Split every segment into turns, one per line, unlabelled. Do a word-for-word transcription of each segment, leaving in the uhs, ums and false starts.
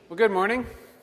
Well, good morning.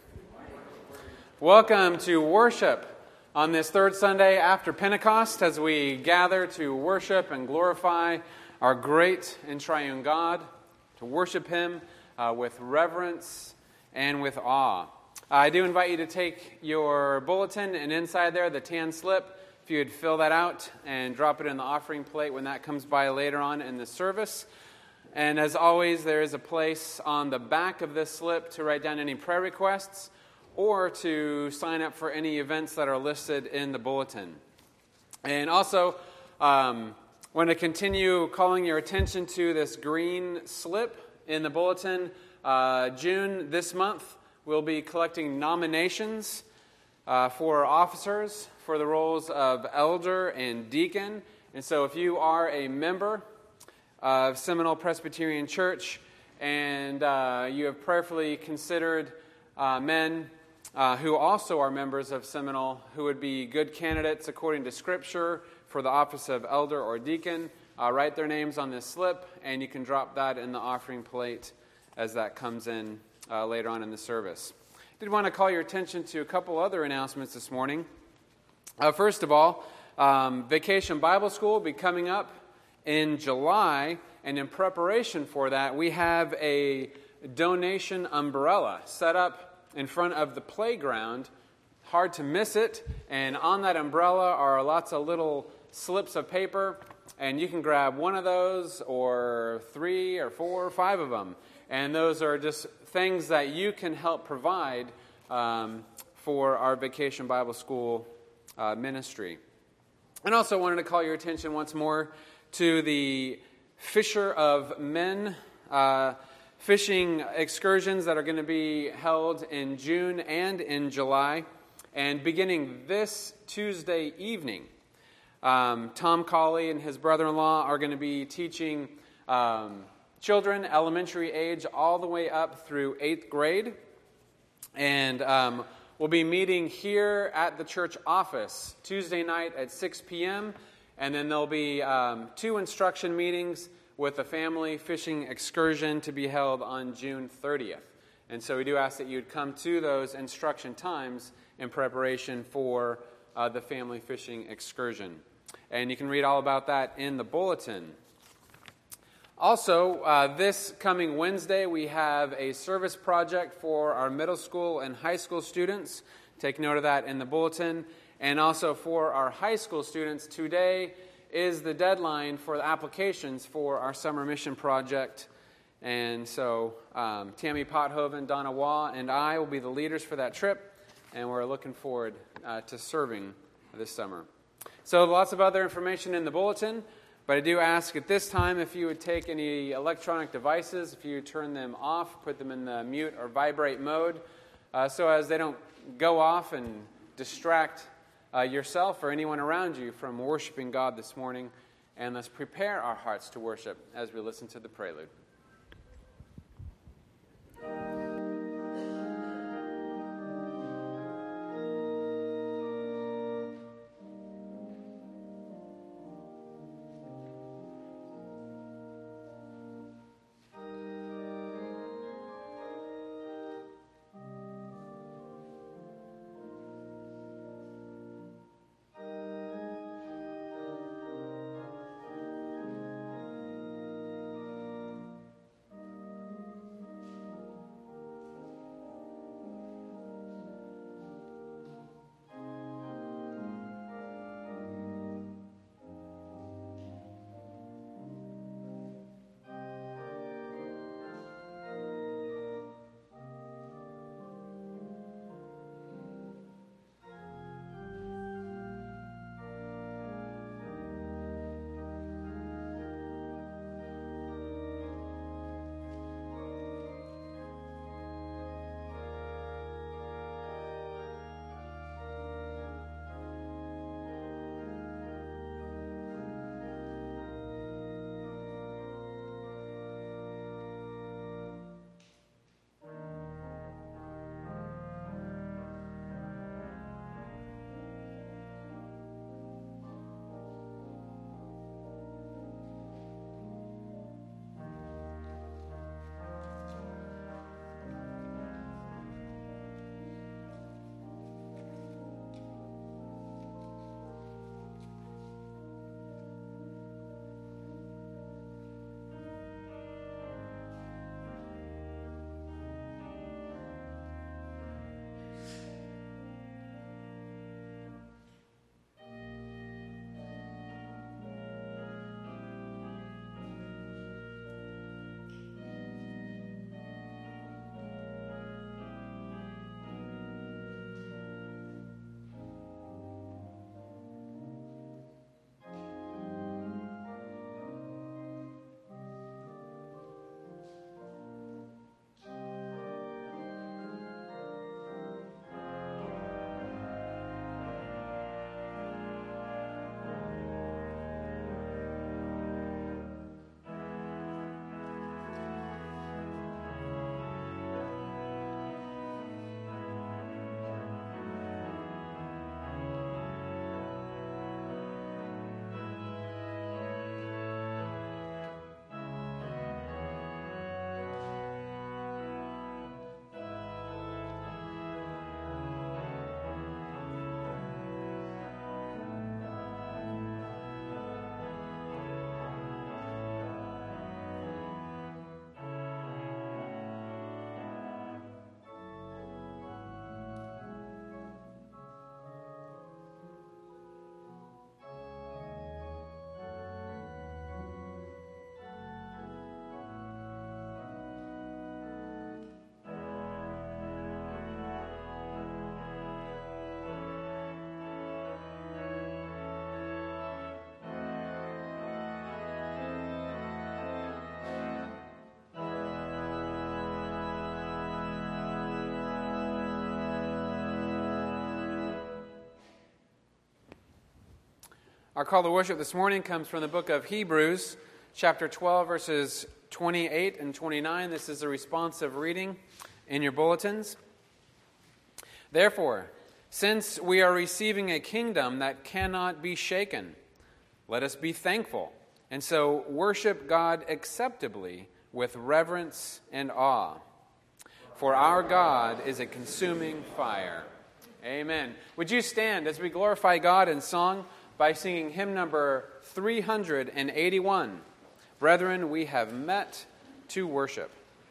Welcome to worship on this third Sunday after Pentecost as we gather to worship and glorify our great and triune God, to worship Him uh, with reverence and with awe. I do invite you to take your bulletin and inside there, the tan slip, if you would fill that out and drop it in the offering plate when that comes by later on in the service. And as always, there is a place on the back of this slip to write down any prayer requests or to sign up for any events that are listed in the bulletin. And also, um, want to continue calling your attention to this green slip in the bulletin. Uh, June this month, we'll be collecting nominations uh, for officers for the roles of elder and deacon. And so if you are a member of Seminole Presbyterian Church, and uh, you have prayerfully considered uh, men uh, who also are members of Seminole who would be good candidates according to Scripture for the office of elder or deacon, uh, write their names on this slip, and you can drop that in the offering plate as that comes in uh, later on in the service. I did want to call your attention to a couple other announcements this morning. Uh, first of all, um, Vacation Bible School will be coming up in July, and in preparation for that, we have a donation umbrella set up in front of the playground. Hard to miss it, and on that umbrella are lots of little slips of paper, and you can grab one of those, or three, or four, or five of them. And those are just things that you can help provide um, for our Vacation Bible School uh, ministry. And also wanted to call your attention once more to the Fisher of Men uh, fishing excursions that are going to be held in June and in July. And beginning this Tuesday evening, um, Tom Colley and his brother-in-law are going to be teaching um, children, elementary age, all the way up through eighth grade. And um, we'll be meeting here at the church office Tuesday night at six p.m., and then there'll be um, two instruction meetings with a family fishing excursion to be held on June thirtieth. And so we do ask that you'd come to those instruction times in preparation for uh, the family fishing excursion. And you can read all about that in the bulletin. Also, uh, this coming Wednesday, we have a service project for our middle school and high school students. Take note of that in the bulletin. And also for our high school students, today is the deadline for the applications for our summer mission project. And so um, Tammy Pothoven, Donna Waugh, and I will be the leaders for that trip, and we're looking forward uh, to serving this summer. So lots of other information in the bulletin, but I do ask at this time if you would take any electronic devices, if you turn them off, put them in the mute or vibrate mode, uh, so as they don't go off and distract Uh, yourself or anyone around you from worshiping God this morning. And let's prepare our hearts to worship as we listen to the prelude. Our call to worship this morning comes from the book of Hebrews, chapter twelve, verses twenty-eight and twenty-nine. This is a responsive reading in your bulletins. Therefore, since we are receiving a kingdom that cannot be shaken, let us be thankful, and so worship God acceptably with reverence and awe. For our God is a consuming fire. Amen. Would you stand as we glorify God in song by singing hymn number three hundred eighty-one, Brethren, we have met to worship.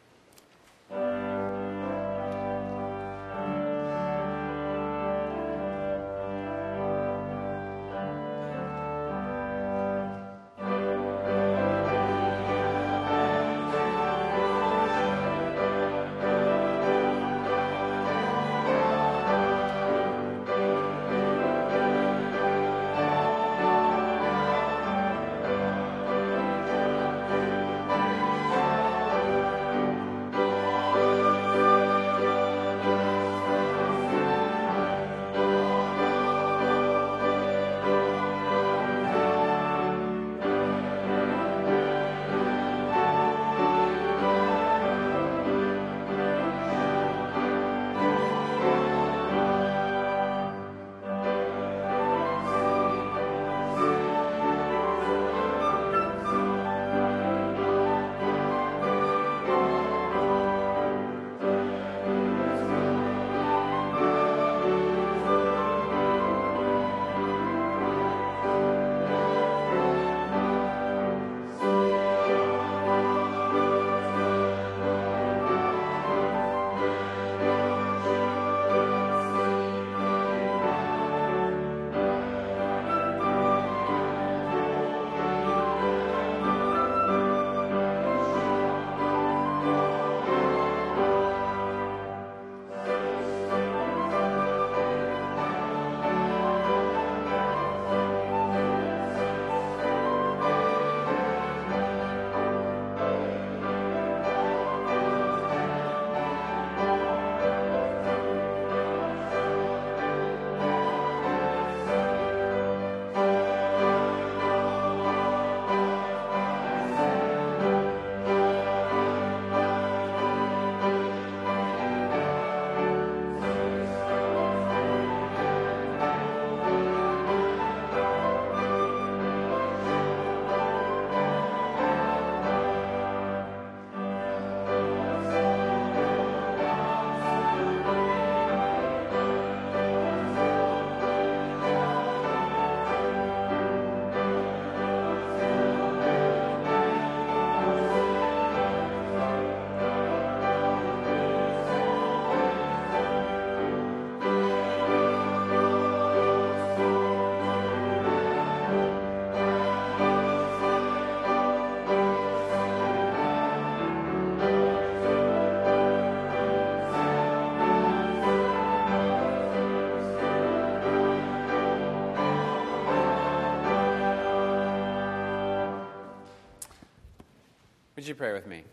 Would you pray with me?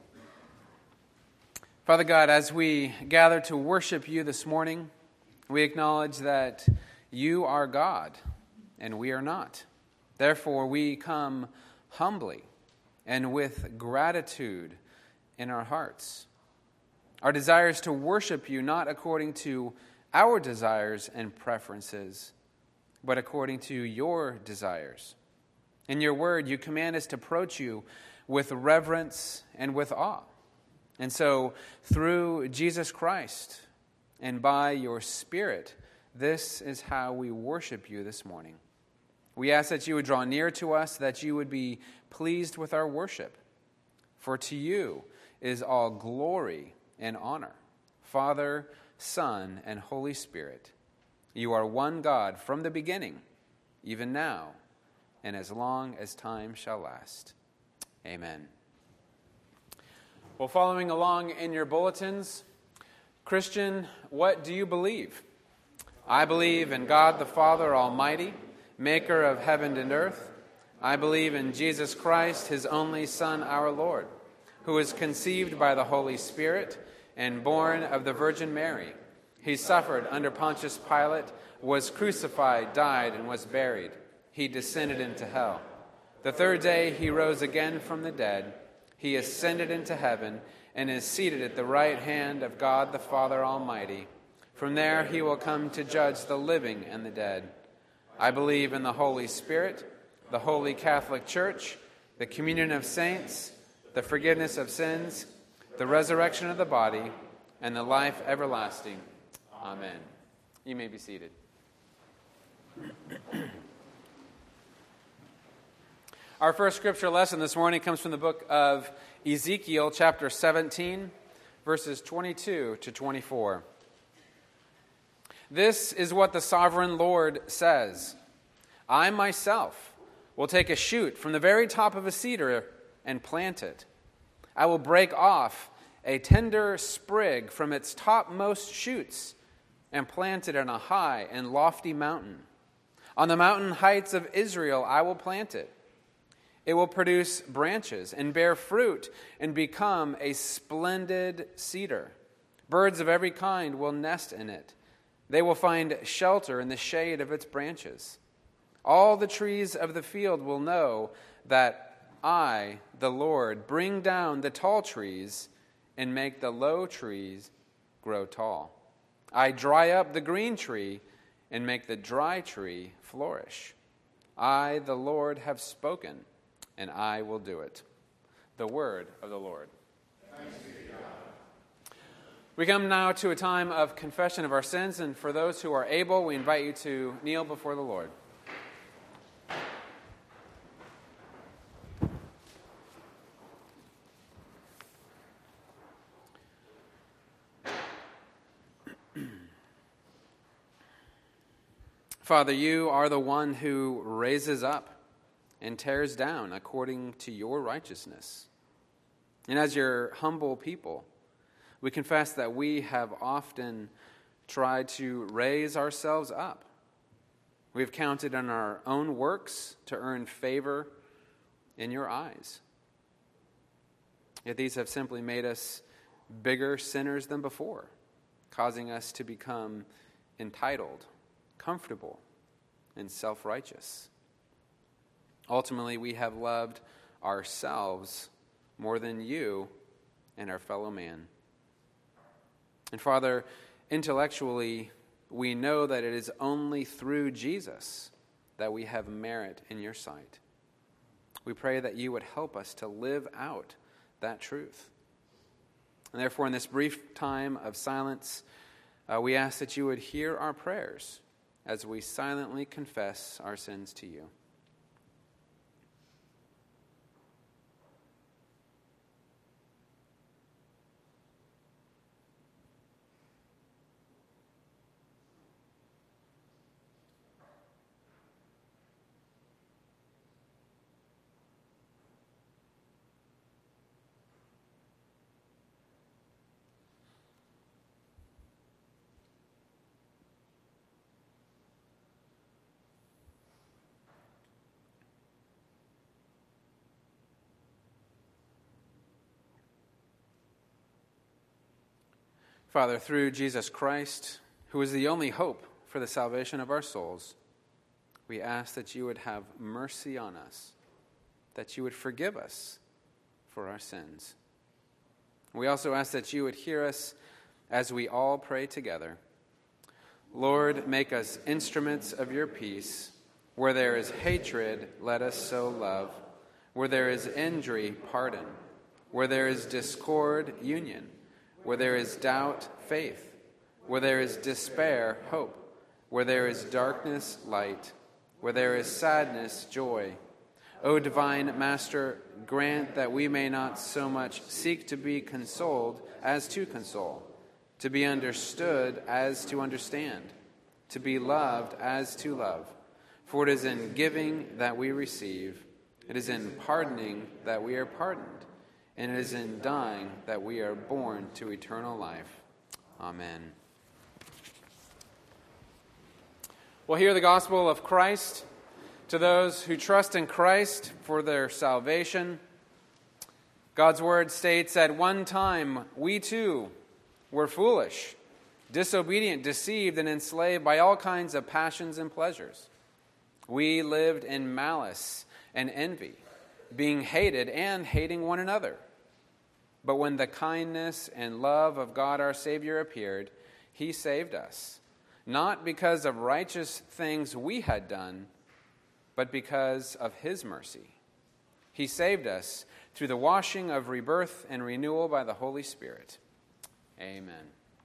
Father God, as we gather to worship you this morning, we acknowledge that you are God and we are not. Therefore, we come humbly and with gratitude in our hearts. Our desire is to worship you not according to our desires and preferences, but according to your desires. In your word, you command us to approach you with reverence and with awe. And so, through Jesus Christ and by your Spirit, this is how we worship you this morning. We ask that you would draw near to us, that you would be pleased with our worship. For to you is all glory and honor, Father, Son, and Holy Spirit. You are one God from the beginning, even now, and as long as time shall last. Amen. Well, following along in your bulletins, Christian, what do you believe? I believe in God the Father Almighty, maker of heaven and earth. I believe in Jesus Christ, his only Son, our Lord, who was conceived by the Holy Spirit and born of the Virgin Mary. He suffered under Pontius Pilate, was crucified, died, and was buried. he descended into hell. The third day he rose again from the dead. He ascended into heaven and is seated at the right hand of God the Father Almighty. From there he will come to judge the living and the dead. I believe in the Holy Spirit, the Holy Catholic Church, the communion of saints, the forgiveness of sins, the resurrection of the body, and the life everlasting. Amen. You may be seated. Our first scripture lesson this morning comes from the book of Ezekiel, chapter seventeen, verses twenty-two to twenty-four. This is what the sovereign Lord says. I myself will take a shoot from the very top of a cedar and plant it. I will break off a tender sprig from its topmost shoots and plant it on a high and lofty mountain. On the mountain heights of Israel I will plant it. It will produce branches and bear fruit and become a splendid cedar. Birds of every kind will nest in it. They will find shelter in the shade of its branches. All the trees of the field will know that I, the Lord, bring down the tall trees and make the low trees grow tall. I dry up the green tree and make the dry tree flourish. I, the Lord, have spoken, and I will do it. The word of the Lord. Thanks be to God. We come now to a time of confession of our sins, and for those who are able, we invite you to kneel before the Lord. Father, you are the one who raises up and tears down according to your righteousness. And as your humble people, we confess that we have often tried to raise ourselves up. We have counted on our own works to earn favor in your eyes. Yet these have simply made us bigger sinners than before, causing us to become entitled, comfortable, and self-righteous. Ultimately, we have loved ourselves more than you and our fellow man. And Father, intellectually, we know that it is only through Jesus that we have merit in your sight. We pray that you would help us to live out that truth. And therefore, in this brief time of silence, uh, we ask that you would hear our prayers as we silently confess our sins to you. Father, through Jesus Christ, who is the only hope for the salvation of our souls, we ask that you would have mercy on us, that you would forgive us for our sins. We also ask that you would hear us as we all pray together. Lord, make us instruments of your peace. Where there is hatred, let us sow love. Where there is injury, pardon. Where there is discord, union. Where there is doubt, faith. Where there is despair, hope. Where there is darkness, light. Where there is sadness, joy. O divine Master, grant that we may not so much seek to be consoled as to console, to be understood as to understand, to be loved as to love. For it is in giving that we receive, it is in pardoning that we are pardoned, and it is in dying that we are born to eternal life. Amen. We'll hear the gospel of Christ to those who trust in Christ for their salvation. God's word states, at one time we too were foolish, disobedient, deceived, and enslaved by all kinds of passions and pleasures. We lived in malice and envy, being hated and hating one another. But when the kindness and love of God our Savior appeared, he saved us, not because of righteous things we had done, but because of his mercy. He saved us through the washing of rebirth and renewal by the Holy Spirit. Amen.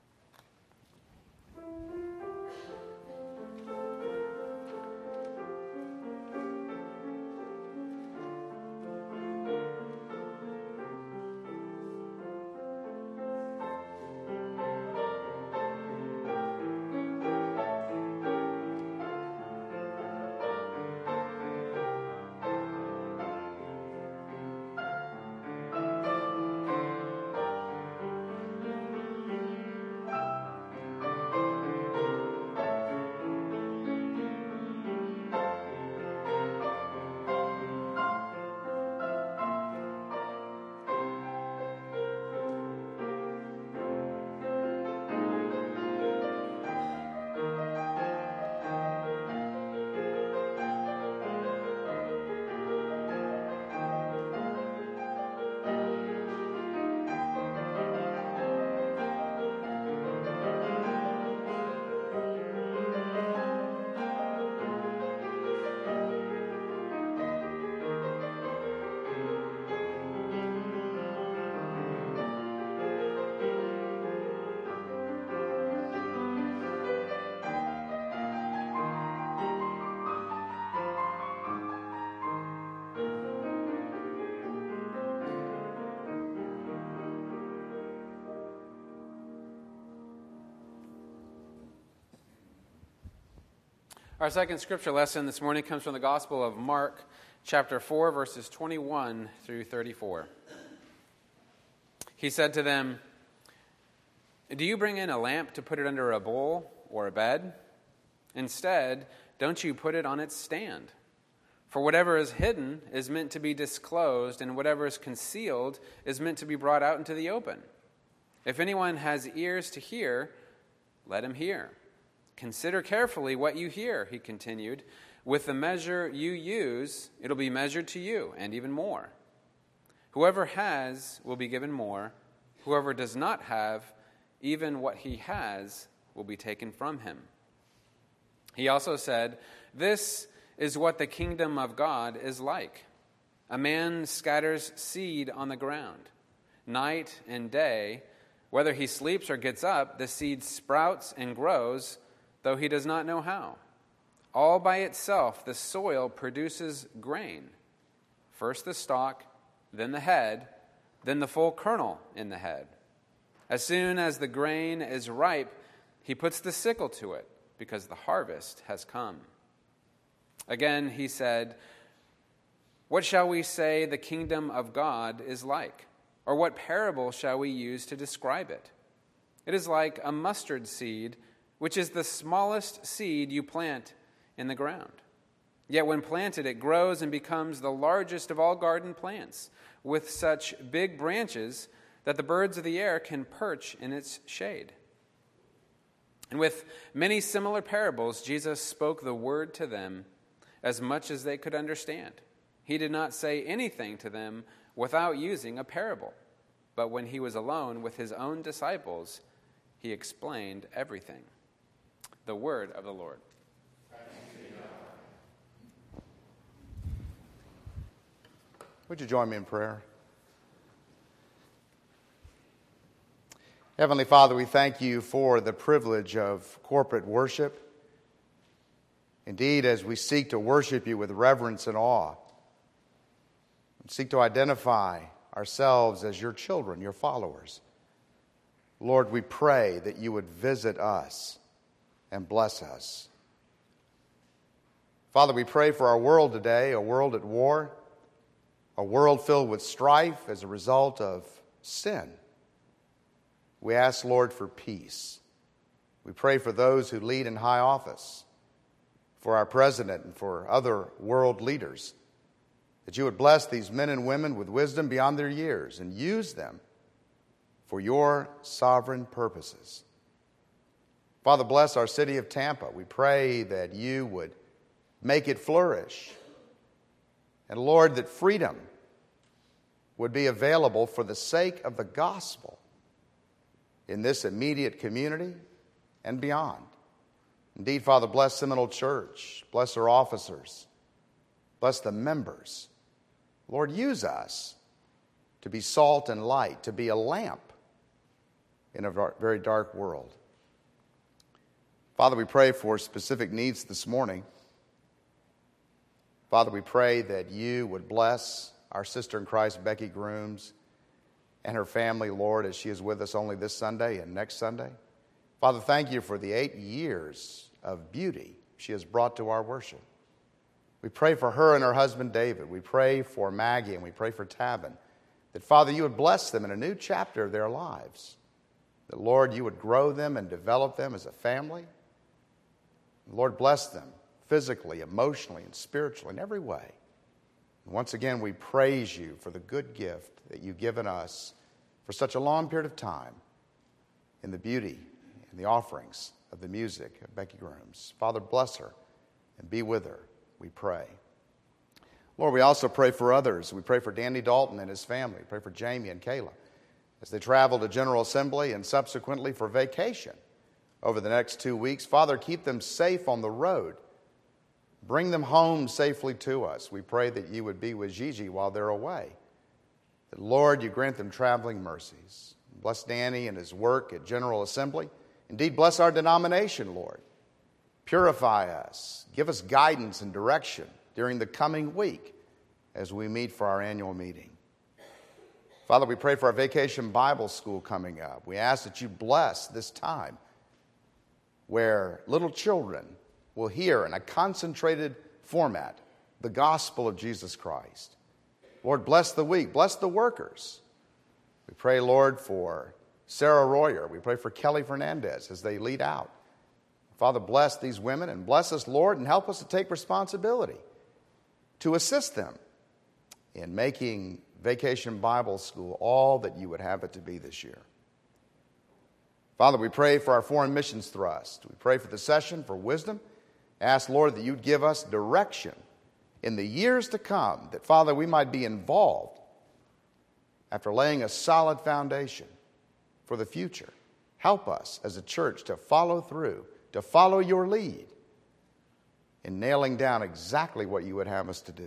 Our second scripture lesson this morning comes from the Gospel of Mark, chapter four, verses twenty-one through thirty-four. He said to them, "Do you bring in a lamp to put it under a bowl or a bed? Instead, don't you put it on its stand? For whatever is hidden is meant to be disclosed, and whatever is concealed is meant to be brought out into the open. If anyone has ears to hear, let him hear. Consider carefully what you hear," he continued. "With the measure you use, it'll be measured to you, and even more. Whoever has will be given more. Whoever does not have, even what he has will be taken from him." He also said, "This is what the kingdom of God is like. A man scatters seed on the ground. Night and day, whether he sleeps or gets up, the seed sprouts and grows, though he does not know how. All by itself the soil produces grain. First the stalk, then the head, then the full kernel in the head. As soon as the grain is ripe, he puts the sickle to it, because the harvest has come." Again he said, "What shall we say the kingdom of God is like? Or what parable shall we use to describe it? It is like a mustard seed, which is the smallest seed you plant in the ground. Yet when planted, it grows and becomes the largest of all garden plants, with such big branches that the birds of the air can perch in its shade." And with many similar parables, Jesus spoke the word to them as much as they could understand. He did not say anything to them without using a parable. But when he was alone with his own disciples, he explained everything. The word of the Lord.
Would you join me in prayer? Heavenly Father, we thank you for the privilege of corporate worship. Indeed, as we seek to worship you with reverence and awe, and seek to identify ourselves as your children, your followers, Lord, we pray that you would visit us and bless us. Father, we pray for our world today, a world at war, a world filled with strife as a result of sin. We ask, Lord, for peace. We pray for those who lead in high office, for our president and for other world leaders, that you would bless these men and women with wisdom beyond their years and use them for your sovereign purposes. Father, bless our city of Tampa. We pray that you would make it flourish. And Lord, that freedom would be available for the sake of the gospel in this immediate community and beyond. Indeed, Father, bless Seminole Church. Bless our officers. Bless the members. Lord, use us to be salt and light, to be a lamp in a very dark world. Father, we pray for specific needs this morning. Father, we pray that you would bless our sister in Christ, Becky Grooms, and her family, Lord, as she is with us only this Sunday and next Sunday. Father, thank you for the eight years of beauty she has brought to our worship. We pray for her and her husband, David. We pray for Maggie and we pray for Tabin. That, Father, you would bless them in a new chapter of their lives. That, Lord, you would grow them and develop them as a family. Lord, bless them physically, emotionally, and spiritually in every way. And once again, we praise you for the good gift that you've given us for such a long period of time in the beauty and the offerings of the music of Becky Grooms. Father, bless her and be with her, we pray. Lord, we also pray for others. We pray for Danny Dalton and his family. We pray for Jamie and Kayla as they travel to General Assembly and subsequently for vacation over the next two weeks. Father, keep them safe on the road. Bring them home safely to us. We pray that you would be with Gigi while they're away. That, Lord, you grant them traveling mercies. Bless Danny and his work at General Assembly. Indeed, bless our denomination, Lord. Purify us. Give us guidance and direction during the coming week as we meet for our annual meeting. Father, we pray for our Vacation Bible School coming up. We ask that you bless this time where little children will hear in a concentrated format the gospel of Jesus Christ. Lord, bless the week. Bless the workers. We pray, Lord, for Sarah Royer. We pray for Kelly Fernandez as they lead out. Father, bless these women and bless us, Lord, and help us to take responsibility to assist them in making Vacation Bible School all that you would have it to be this year. Father, we pray for our foreign missions thrust. We pray for the session for wisdom. Ask, Lord, that you'd give us direction in the years to come, that, Father, we might be involved after laying a solid foundation for the future. Help us as a church to follow through, to follow your lead in nailing down exactly what you would have us to do.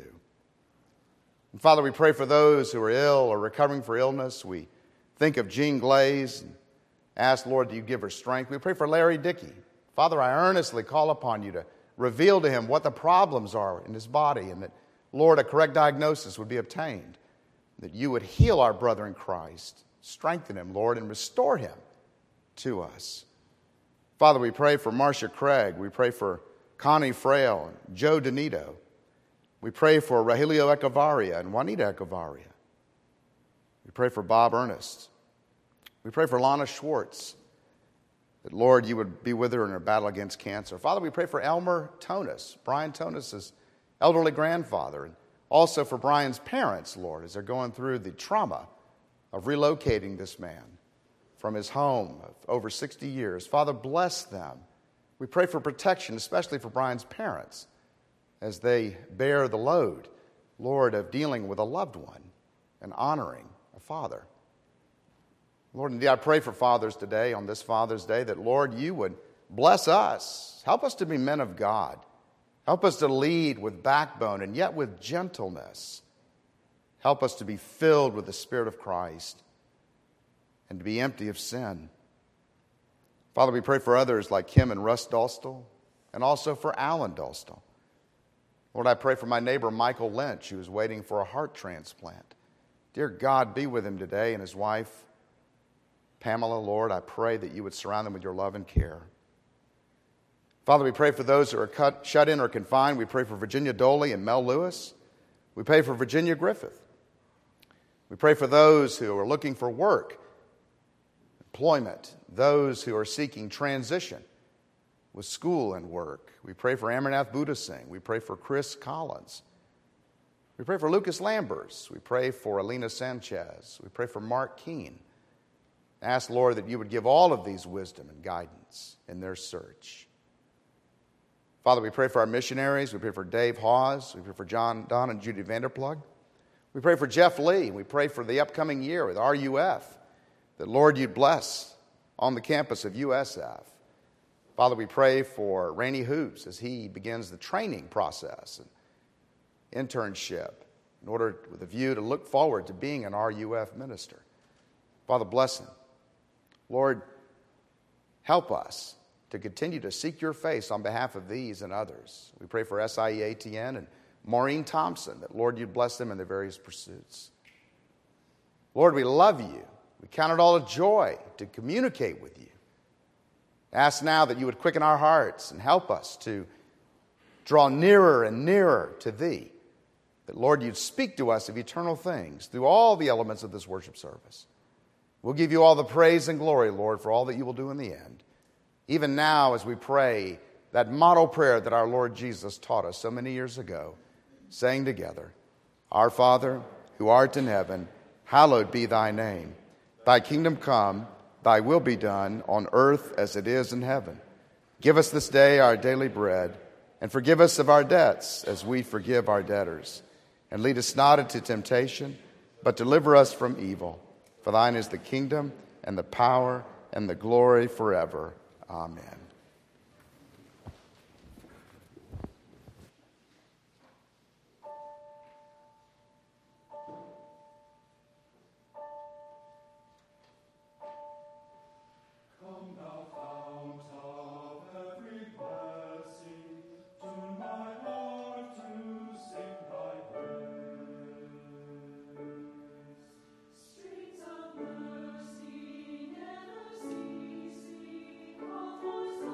And Father, we pray for those who are ill or recovering from illness. We think of Jean Glaze and ask, Lord, that you give her strength. We pray for Larry Dickey. Father, I earnestly call upon you to reveal to him what the problems are in his body and that, Lord, a correct diagnosis would be obtained, that you would heal our brother in Christ, strengthen him, Lord, and restore him to us. Father, we pray for Marcia Craig. We pray for Connie Frail and Joe Donito. We pray for Rahilio Echevarria and Juanita Echevarria. We pray for Bob Ernest. We pray for Lana Schwartz, that, Lord, you would be with her in her battle against cancer. Father, we pray for Elmer Tonis, Brian Tonis' elderly grandfather, and also for Brian's parents, Lord, as they're going through the trauma of relocating this man from his home of over sixty years. Father, bless them. We pray for protection, especially for Brian's parents, as they bear the load, Lord, of dealing with a loved one and honoring a father. Lord, indeed, I pray for fathers today, on this Father's Day, that, Lord, you would bless us. Help us to be men of God. Help us to lead with backbone and yet with gentleness. Help us to be filled with the Spirit of Christ and to be empty of sin. Father, we pray for others like Kim and Russ Dolstall, and also for Alan Dolstall. Lord, I pray for my neighbor Michael Lynch, who is waiting for a heart transplant. Dear God, be with him today and his wife, Pamela. Lord, I pray that you would surround them with your love and care. Father, we pray for those who are cut, shut in or confined. We pray for Virginia Doley and Mel Lewis. We pray for Virginia Griffith. We pray for those who are looking for work, employment, those who are seeking transition with school and work. We pray for Amarnath Buddha Singh. We pray for Chris Collins. We pray for Lucas Lambers. We pray for Alina Sanchez. We pray for Mark Keene. Ask, Lord, that you would give all of these wisdom and guidance in their search. Father, we pray for our missionaries. We pray for Dave Hawes. We pray for John Don and Judy Vanderplug. We pray for Jeff Lee. We pray for the upcoming year with R U F, that, Lord, you'd bless on the campus of U S F. Father, we pray for Rainey Hoops as he begins the training process and internship in order with a view to look forward to being an R U F minister. Father, bless him. Lord, help us to continue to seek your face on behalf of these and others. We pray for S I E A T N and Maureen Thompson, that, Lord, you'd bless them in their various pursuits. Lord, we love you. We count it all a joy to communicate with you. Ask now that you would quicken our hearts and help us to draw nearer and nearer to thee. That, Lord, you'd speak to us of eternal things through all the elements of this worship service. We'll give you all the praise and glory, Lord, for all that you will do in the end. Even now, as we pray that model prayer that our Lord Jesus taught us so many years ago, saying together, Our Father, who art in heaven, hallowed be thy name. Thy kingdom come, thy will be done on earth as it is in heaven. Give us this day our daily bread, and forgive us of our debts as we forgive our debtors. And lead us not into temptation, but deliver us from evil. For thine is the kingdom and the power and the glory forever. Amen.
Streets of mercy never ceasing, all voices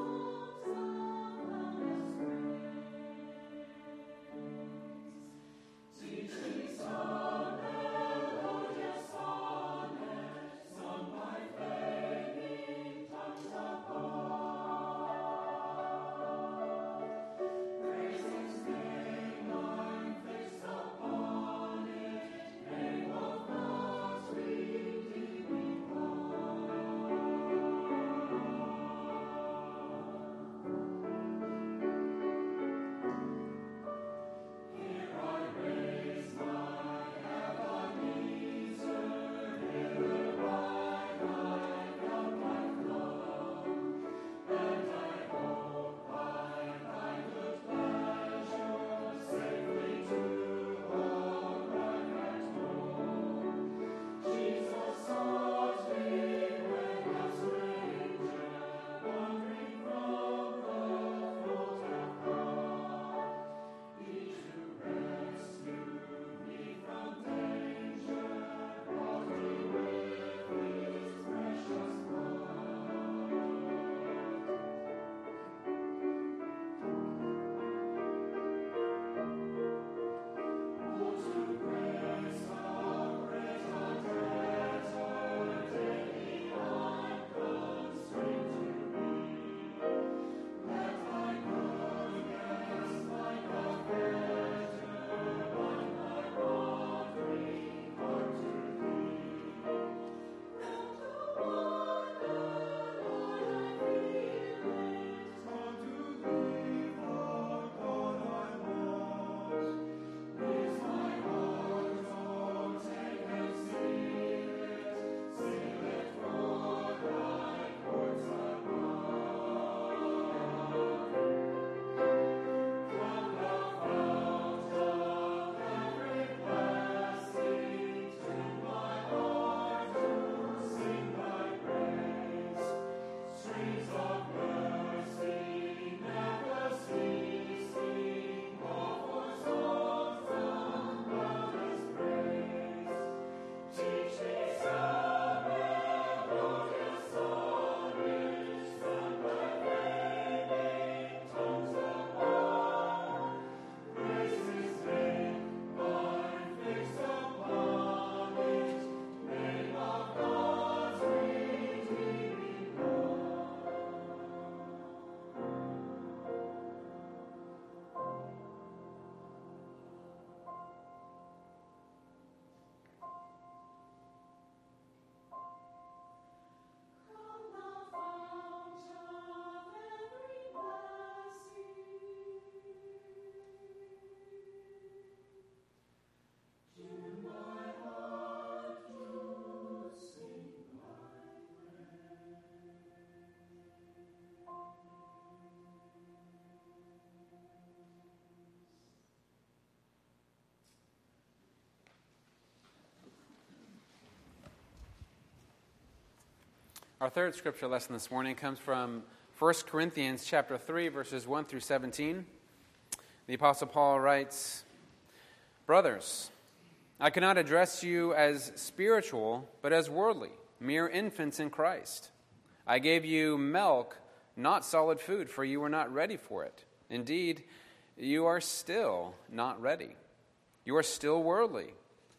Our third scripture lesson this morning comes from First Corinthians chapter three, verses one through seventeen. The Apostle Paul writes, "Brothers, I cannot address you as spiritual, but as worldly, mere infants in Christ. I gave you milk, not solid food, for you were not ready for it. Indeed, you are still not ready. You are still worldly.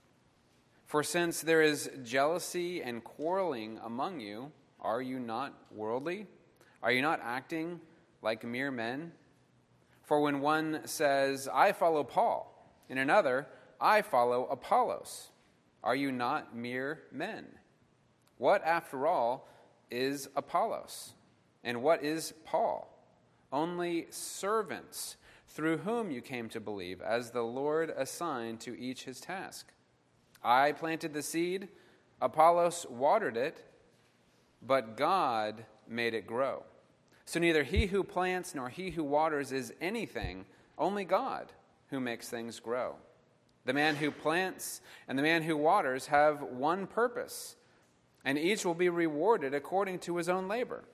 For since there is jealousy and quarreling among you, are you not worldly? Are you not acting like mere men? For when one says, 'I follow Paul,' and another, 'I follow Apollos,' are you not mere men? What, after all, is Apollos? And what is Paul? Only servants through whom you came to believe, as the Lord assigned to each his task. I planted the seed, Apollos watered it, but God made it grow. So neither he who plants nor he who waters is anything, only God who makes things grow. The man who plants and the man who waters have one purpose, and each will be rewarded according to his own labor.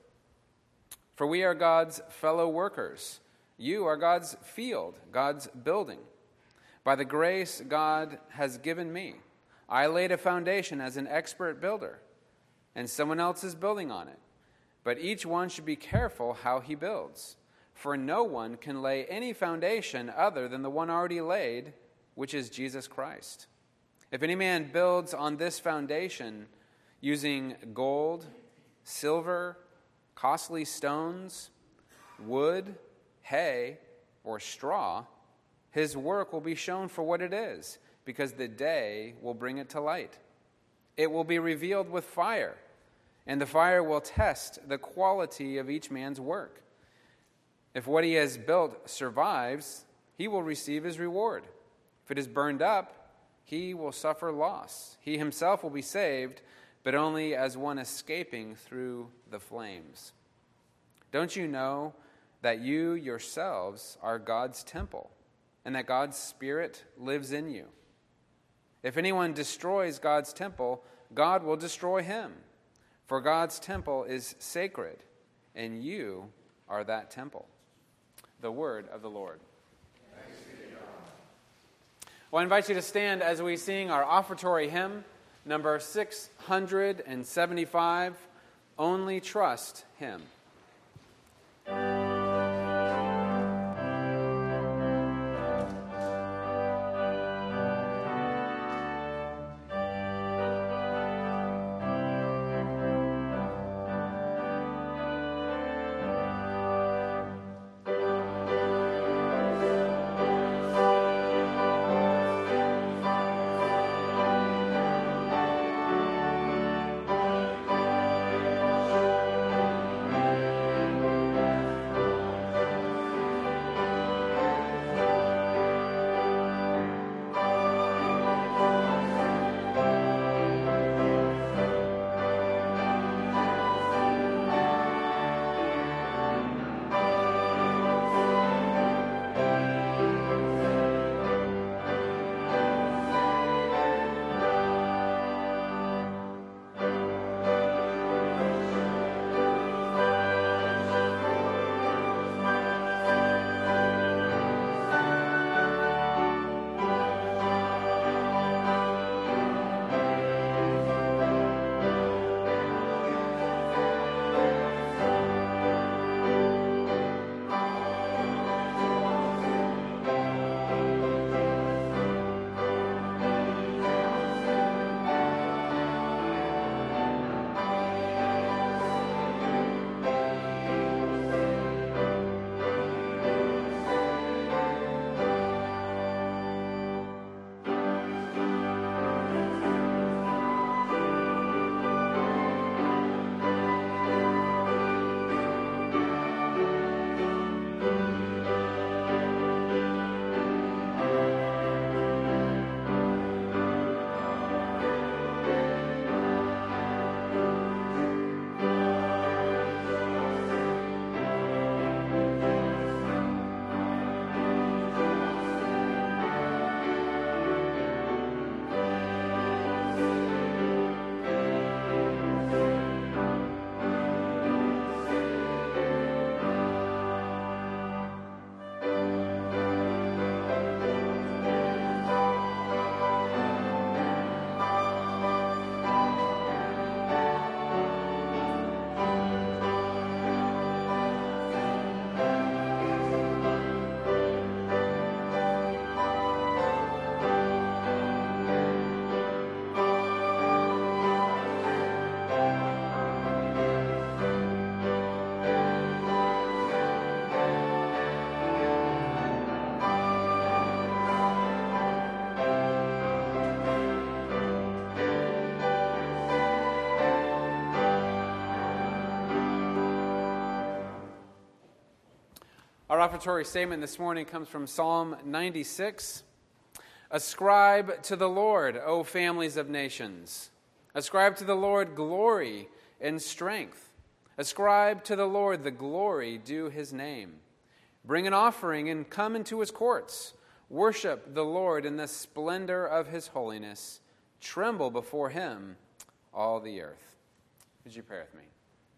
For we are God's fellow workers. You are God's field, God's building. By the grace God has given me, I laid a foundation as an expert builder, and someone else is building on it. But each one should be careful how he builds, for no one can lay any foundation other than the one already laid, which is Jesus Christ. If any man builds on this foundation using gold, silver, costly stones, wood, hay, or straw, his work will be shown for what it is, because the day will bring it to light. It will be revealed with fire, and the fire will test the quality of each man's work. If what he has built survives, he will receive his reward. If it is burned up, he will suffer loss. He himself will be saved, but only as one escaping through the flames. Don't you know that you yourselves are God's temple, and that God's Spirit lives in you? If anyone destroys God's temple, God will destroy him. For God's temple is sacred, and you are that temple." The word of the Lord.
Thanks be to God.
Well, I invite you to stand as we sing our offertory hymn, number six hundred seventy-five, "Only Trust Him." Our offertory statement this morning comes from Psalm ninety-six. Ascribe to the Lord, O families of nations. Ascribe to the Lord glory and strength. Ascribe to the Lord the glory due his name. Bring an offering and come into his courts. Worship the Lord in the splendor of his holiness. Tremble before him, all the earth. Would you pray with me?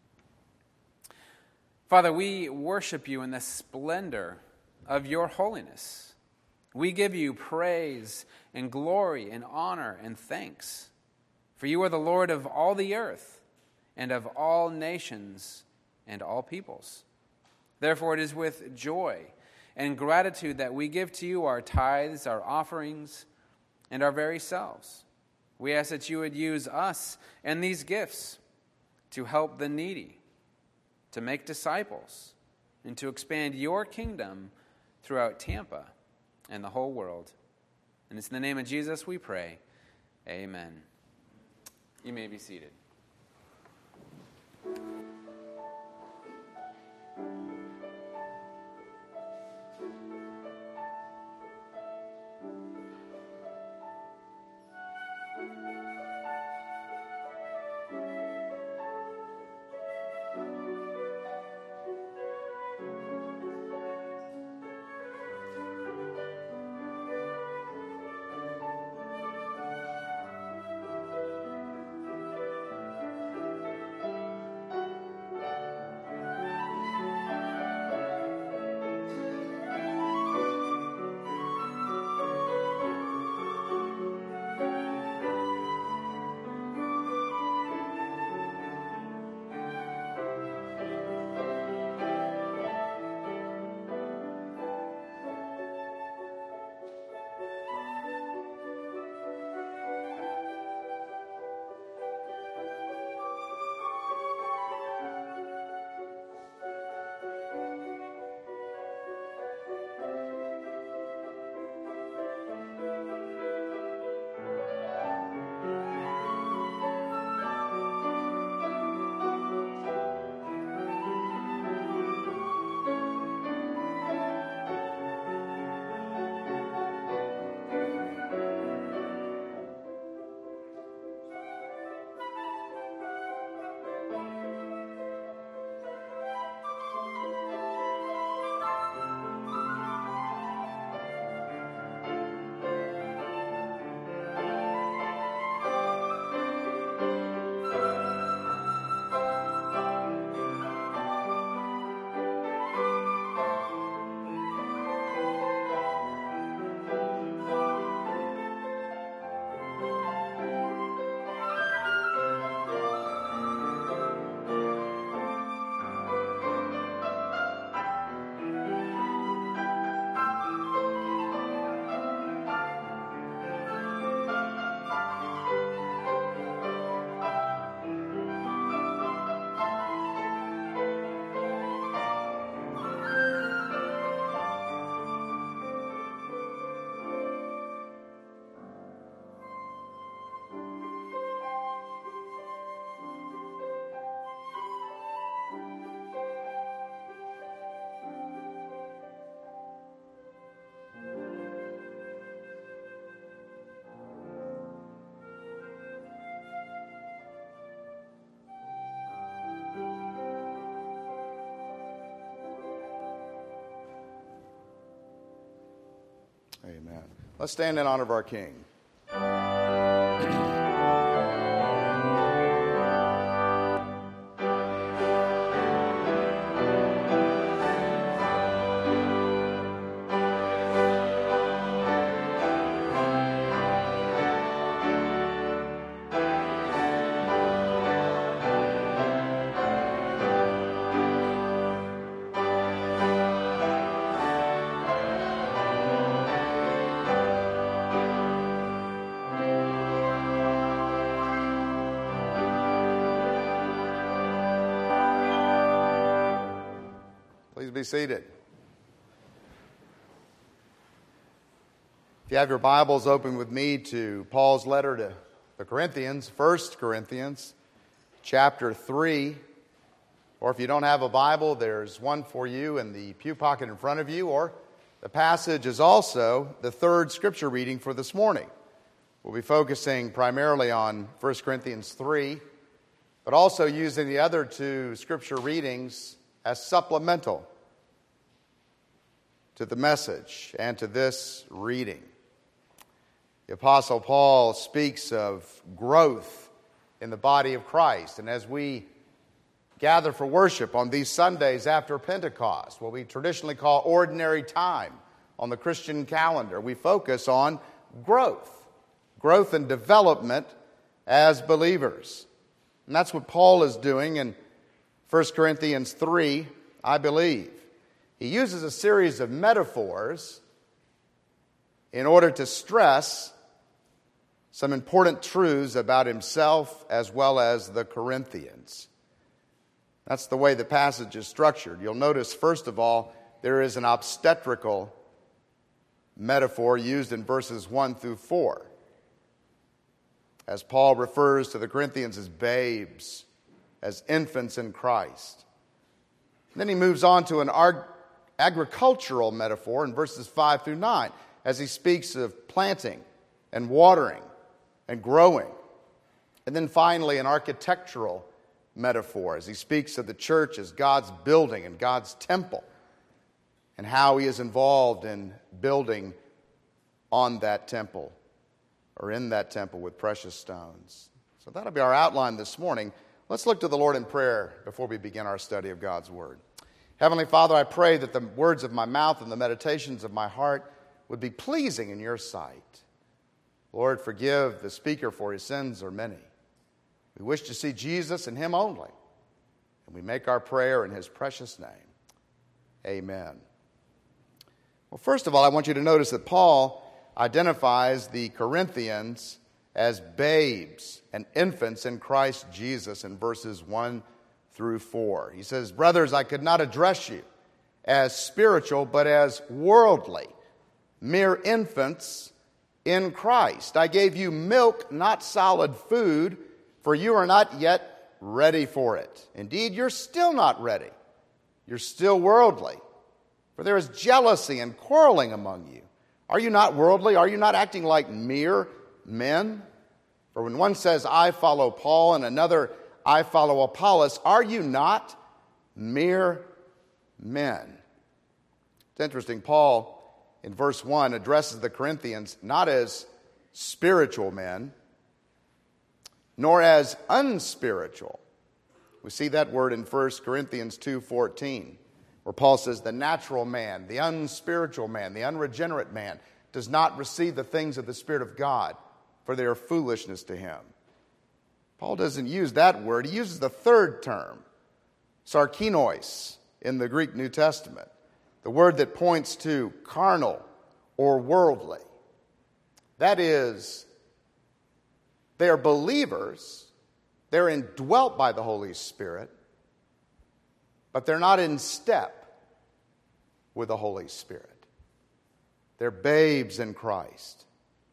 Father, we worship you in the splendor of your holiness. We give you praise and glory and honor and thanks. For you are the Lord of all the earth and of all nations and all peoples. Therefore, it is with joy and gratitude that we give to you our tithes, our offerings, and our very selves. We ask that you would use us and these gifts to help the needy, to make disciples, and to expand your kingdom throughout Tampa and the whole world. And it's in the name of Jesus we pray. Amen. You may be seated.
Amen. Let's stand in honor of our King. Be seated. If you have your Bibles, open with me to Paul's letter to the Corinthians, First Corinthians, chapter three. Or if you don't have a Bible, there's one for you in the pew pocket in front of you, or the passage is also the third scripture reading for this morning. We'll be focusing primarily on First Corinthians three, but also using the other two scripture readings as supplemental to the message and to this reading. The Apostle Paul speaks of growth in the body of Christ, and as we gather for worship on these Sundays after Pentecost, what we traditionally call ordinary time on the Christian calendar, we focus on growth, growth and development as believers. And that's what Paul is doing in First Corinthians three, I believe. He uses a series of metaphors in order to stress some important truths about himself as well as the Corinthians. That's the way the passage is structured. You'll notice, first of all, there is an obstetrical metaphor used in verses one through four, as Paul refers to the Corinthians as babes, as infants in Christ. And then he moves on to an ag- agricultural metaphor in verses five through nine, as he speaks of planting and watering and growing. And then finally, an architectural metaphor as he speaks of the church as God's building and God's temple, and how he is involved in building on that temple or in that temple with precious stones. So that'll be our outline this morning. Let's look to the Lord in prayer before we begin our study of God's Word. Heavenly Father, I pray that the words of my mouth and the meditations of my heart would be pleasing in your sight. Lord, forgive the speaker, for his sins are many. We wish to see Jesus and him only. And we make our prayer in his precious name. Amen. Well, first of all, I want you to notice that Paul identifies the Corinthians as babes and infants in Christ Jesus in verses one through four. He says, "Brothers, I could not address you as spiritual, but as worldly, mere infants in Christ. I gave you milk, not solid food, for you are not yet ready for it. Indeed, you're still not ready. You're still worldly. For there is jealousy and quarreling among you. Are you not worldly? Are you not acting like mere men? For when one says, 'I follow Paul,' and another, 'I follow Apollos,' are you not mere men?" It's interesting, Paul, in verse one, addresses the Corinthians not as spiritual men, nor as unspiritual. We see that word in First Corinthians two fourteen, where Paul says the natural man, the unspiritual man, the unregenerate man does not receive the things of the Spirit of God, for they are foolishness to him. Paul doesn't use that word. He uses the third term, sarkinos, in the Greek New Testament, the word that points to carnal or worldly. That is, they are believers, they're indwelt by the Holy Spirit, but they're not in step with the Holy Spirit. They're babes in Christ.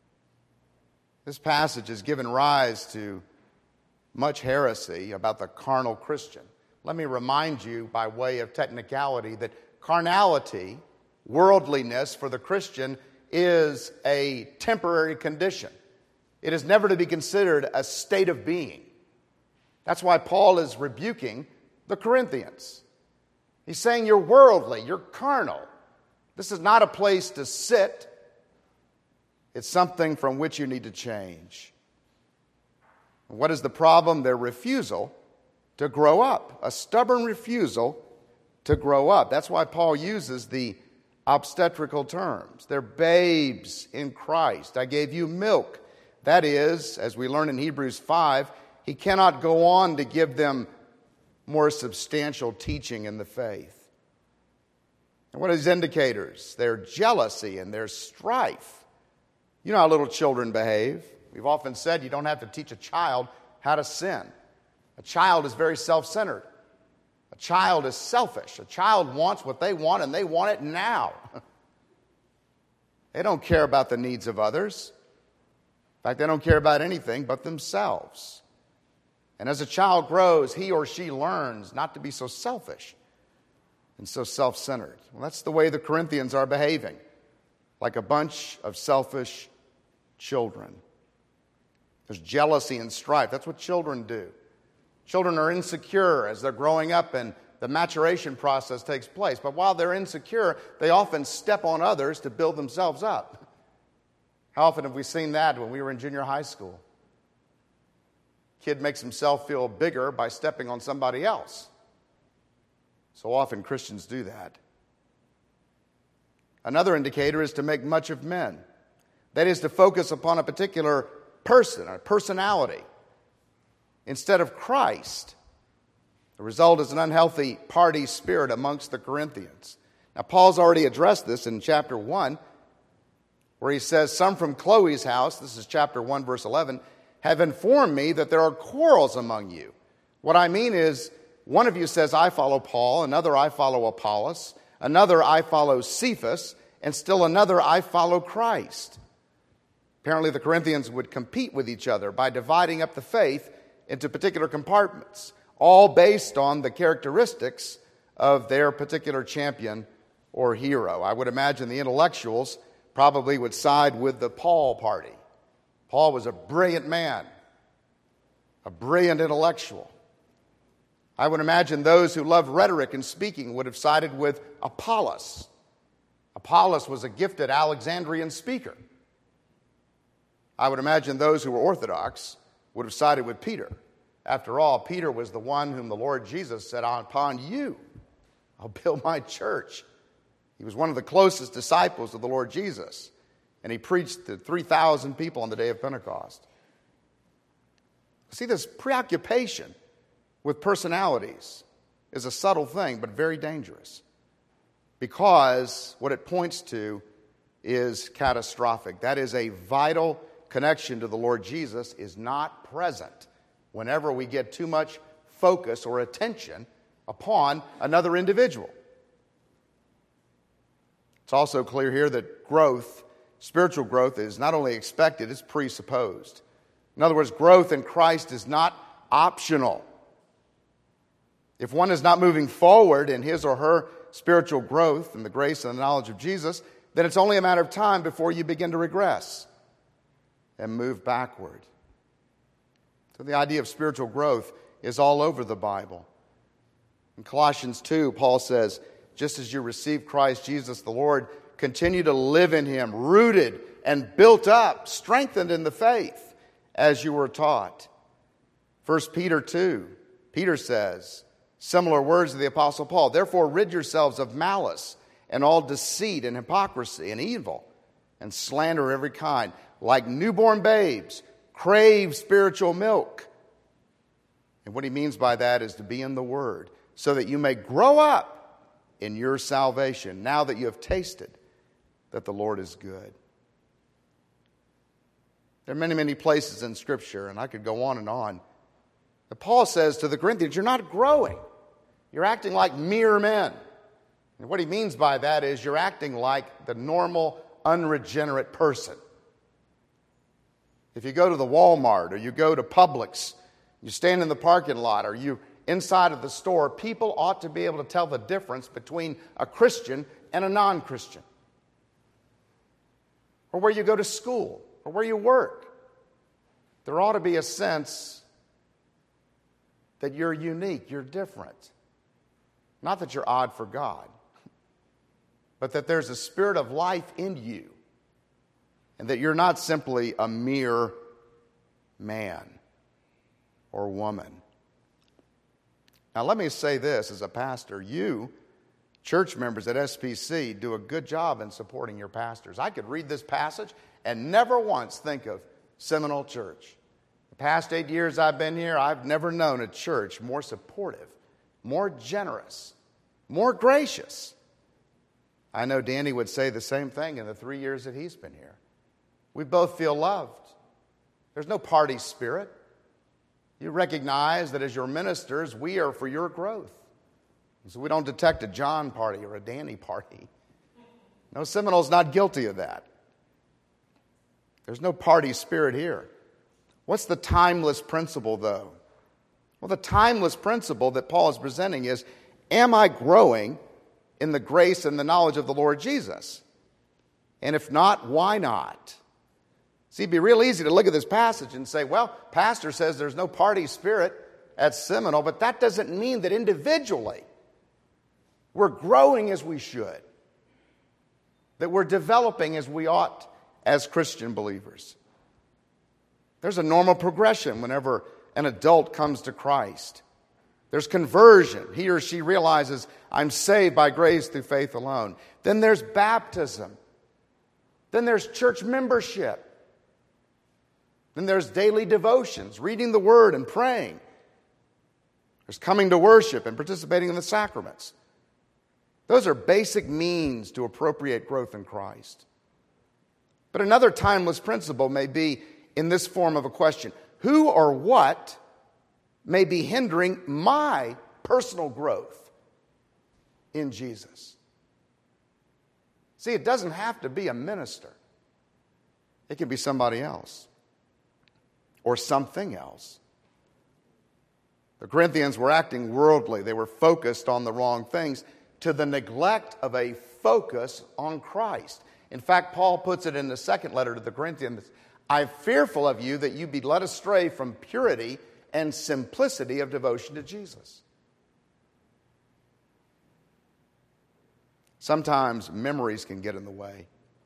This passage has given rise to much heresy about the carnal Christian. Let me remind you, by way of technicality, that carnality, worldliness for the Christian, is a temporary condition. It is never to be considered a state of being. That's why Paul is rebuking the Corinthians. He's saying you're worldly, you're carnal. This is not a place to sit. It's something from which you need to change. What is the problem? Their refusal to grow up, a stubborn refusal to grow up. That's why Paul uses the obstetrical terms. They're babes in Christ. I gave you milk. That is, as we learn in Hebrews five, he cannot go on to give them more substantial teaching in the faith. And what are these indicators? Their jealousy and their strife. You know how little children behave. We've often said you don't have to teach a child how to sin. A child is very self-centered. A child is selfish. A child wants what they want, and they want it now. They don't care about the needs of others. In fact, they don't care about anything but themselves. And as a child grows, he or she learns not to be so selfish and so self-centered. Well, that's the way the Corinthians are behaving, like a bunch of selfish children. There's jealousy and strife. That's what children do. Children are insecure as they're growing up and the maturation process takes place. But while they're insecure, they often step on others to build themselves up. How often have we seen that when we were in junior high school? Kid makes himself feel bigger by stepping on somebody else. So often Christians do that. Another indicator is to make much of men. That is to focus upon a particular person, a personality, instead of Christ. The result is an unhealthy party spirit amongst the Corinthians. Now, Paul's already addressed this in chapter one, where he says, some from Chloe's house, this is chapter one, verse eleven, have informed me that there are quarrels among you. What I mean is, one of you says, I follow Paul, another, I follow Apollos, another, I follow Cephas, and still another, I follow Christ. Apparently, the Corinthians would compete with each other by dividing up the faith into particular compartments, all based on the characteristics of their particular champion or hero. I would imagine the intellectuals probably would side with the Paul party. Paul was a brilliant man, a brilliant intellectual. I would imagine those who loved rhetoric and speaking would have sided with Apollos. Apollos was a gifted Alexandrian speaker. I would imagine those who were Orthodox would have sided with Peter. After all, Peter was the one whom the Lord Jesus said, upon you I'll build my church. He was one of the closest disciples of the Lord Jesus, and he preached to three thousand people on the day of Pentecost. See, this preoccupation with personalities is a subtle thing, but very dangerous, because what it points to is catastrophic. That is, a vital connection to the Lord Jesus is not present whenever we get too much focus or attention upon another individual. It's also clear here that growth, spiritual growth, is not only expected, it's presupposed. In other words, growth in Christ is not optional. If one is not moving forward in his or her spiritual growth and the grace and the knowledge of Jesus, then it's only a matter of time before you begin to regress and move backward. So the idea of spiritual growth is all over the Bible. In Colossians two, Paul says, just as you received Christ Jesus the Lord, continue to live in him, rooted and built up, strengthened in the faith as you were taught. First Peter two, Peter says, similar words of the Apostle Paul, therefore rid yourselves of malice and all deceit and hypocrisy and evil and slander of every kind. Like newborn babes, crave spiritual milk. And what he means by that is to be in the Word, so that you may grow up in your salvation, now that you have tasted that the Lord is good. There are many, many places in Scripture, and I could go on and on, that Paul says to the Corinthians, you're not growing. You're acting like mere men. And what he means by that is you're acting like the normal, unregenerate person. If you go to the Walmart or you go to Publix, you stand in the parking lot or you inside of the store, people ought to be able to tell the difference between a Christian and a non-Christian. Or where you go to school or where you work. There ought to be a sense that you're unique, you're different. Not that you're odd for God, but that there's a spirit of life in you, and that you're not simply a mere man or woman. Now, let me say this as a pastor. You, church members at S P C, do a good job in supporting your pastors. I could read this passage and never once think of Seminole Church. The past eight years I've been here, I've never known a church more supportive, more generous, more gracious. I know Danny would say the same thing in the three years that he's been here. We both feel loved. There's no party spirit. You recognize that as your ministers, we are for your growth. So we don't detect a John party or a Danny party. No, Seminole's not guilty of that. There's no party spirit here. What's the timeless principle, though? Well, the timeless principle that Paul is presenting is, am I growing in the grace and the knowledge of the Lord Jesus? And if not, why not? See, it'd be real easy to look at this passage and say, well, pastor says there's no party spirit at Seminole, but that doesn't mean that individually we're growing as we should, that we're developing as we ought as Christian believers. There's a normal progression whenever an adult comes to Christ. There's conversion. He or she realizes, I'm saved by grace through faith alone. Then there's baptism. Then there's church membership. Then there's daily devotions, reading the Word and praying. There's coming to worship and participating in the sacraments. Those are basic means to appropriate growth in Christ. But another timeless principle may be in this form of a question: who or what may be hindering my personal growth in Jesus? See, it doesn't have to be a minister. It can be somebody else or something else. The Corinthians were acting worldly. They were focused on the wrong things to the neglect of a focus on Christ. In fact, Paul puts it in the second letter to the Corinthians, I'm fearful of you that you be led astray from purity and simplicity of devotion to Jesus. Sometimes memories can get in the way.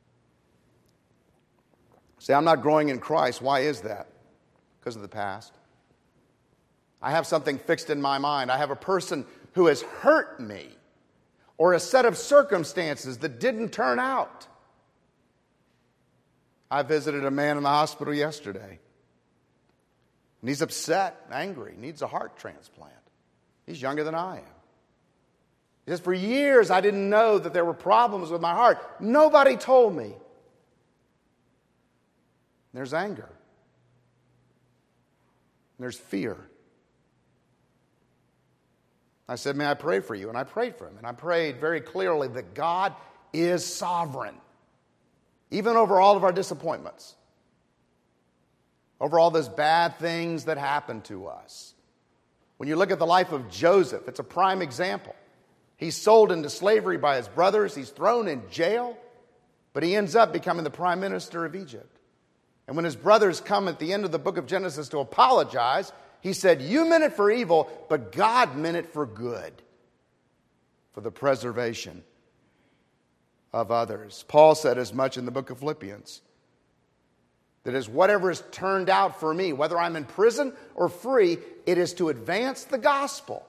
Say, I'm not growing in Christ. Why is that? Because of the past. I have something fixed in my mind. I have a person who has hurt me, or a set of circumstances that didn't turn out. I visited a man in the hospital yesterday, and he's upset, angry, needs a heart transplant. He's younger than I am. He says, for years I didn't know that there were problems with my heart. Nobody told me. There's anger. There's fear. I said, may I pray for you? And I prayed for him. And I prayed very clearly that God is sovereign, even over all of our disappointments, over all those bad things that happen to us. When you look at the life of Joseph, it's a prime example. He's sold into slavery by his brothers. He's thrown in jail, but he ends up becoming the prime minister of Egypt. And when his brothers come at the end of the book of Genesis to apologize, he said, you meant it for evil, but God meant it for good, for the preservation of others. Paul said as much in the book of Philippians, that is, whatever has turned out for me, whether I'm in prison or free, it is to advance the gospel.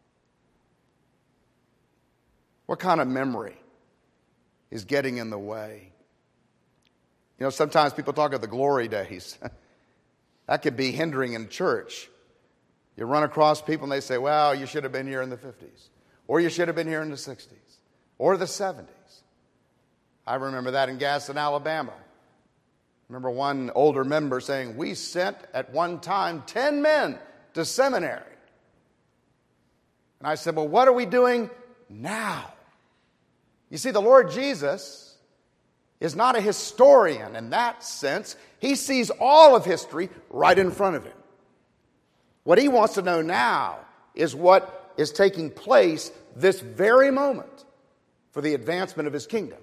What kind of memory is getting in the way? You know, sometimes people talk of the glory days. That could be hindering in church. You run across people and they say, well, you should have been here in the fifties. Or you should have been here in the sixties. Or the seventies. I remember that in Gaston, Alabama. I remember one older member saying, we sent at one time ten men to seminary. And I said, well, what are we doing now? You see, the Lord Jesus is not a historian in that sense. He sees all of history right in front of him. What he wants to know now is what is taking place this very moment for the advancement of his kingdom.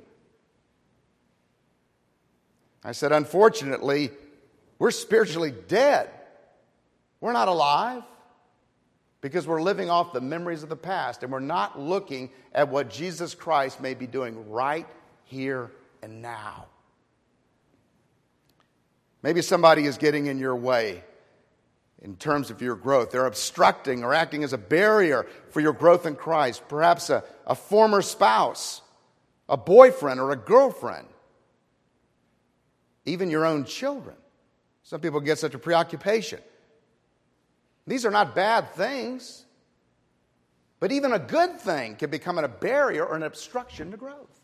I said, unfortunately, we're spiritually dead. We're not alive because we're living off the memories of the past, and we're not looking at what Jesus Christ may be doing right here and now. Maybe somebody is getting in your way in terms of your growth. They're obstructing or acting as a barrier for your growth in Christ. Perhaps a, a former spouse, a boyfriend or a girlfriend, even your own children. Some people get such a preoccupation. These are not bad things, but even a good thing can become a barrier or an obstruction to growth.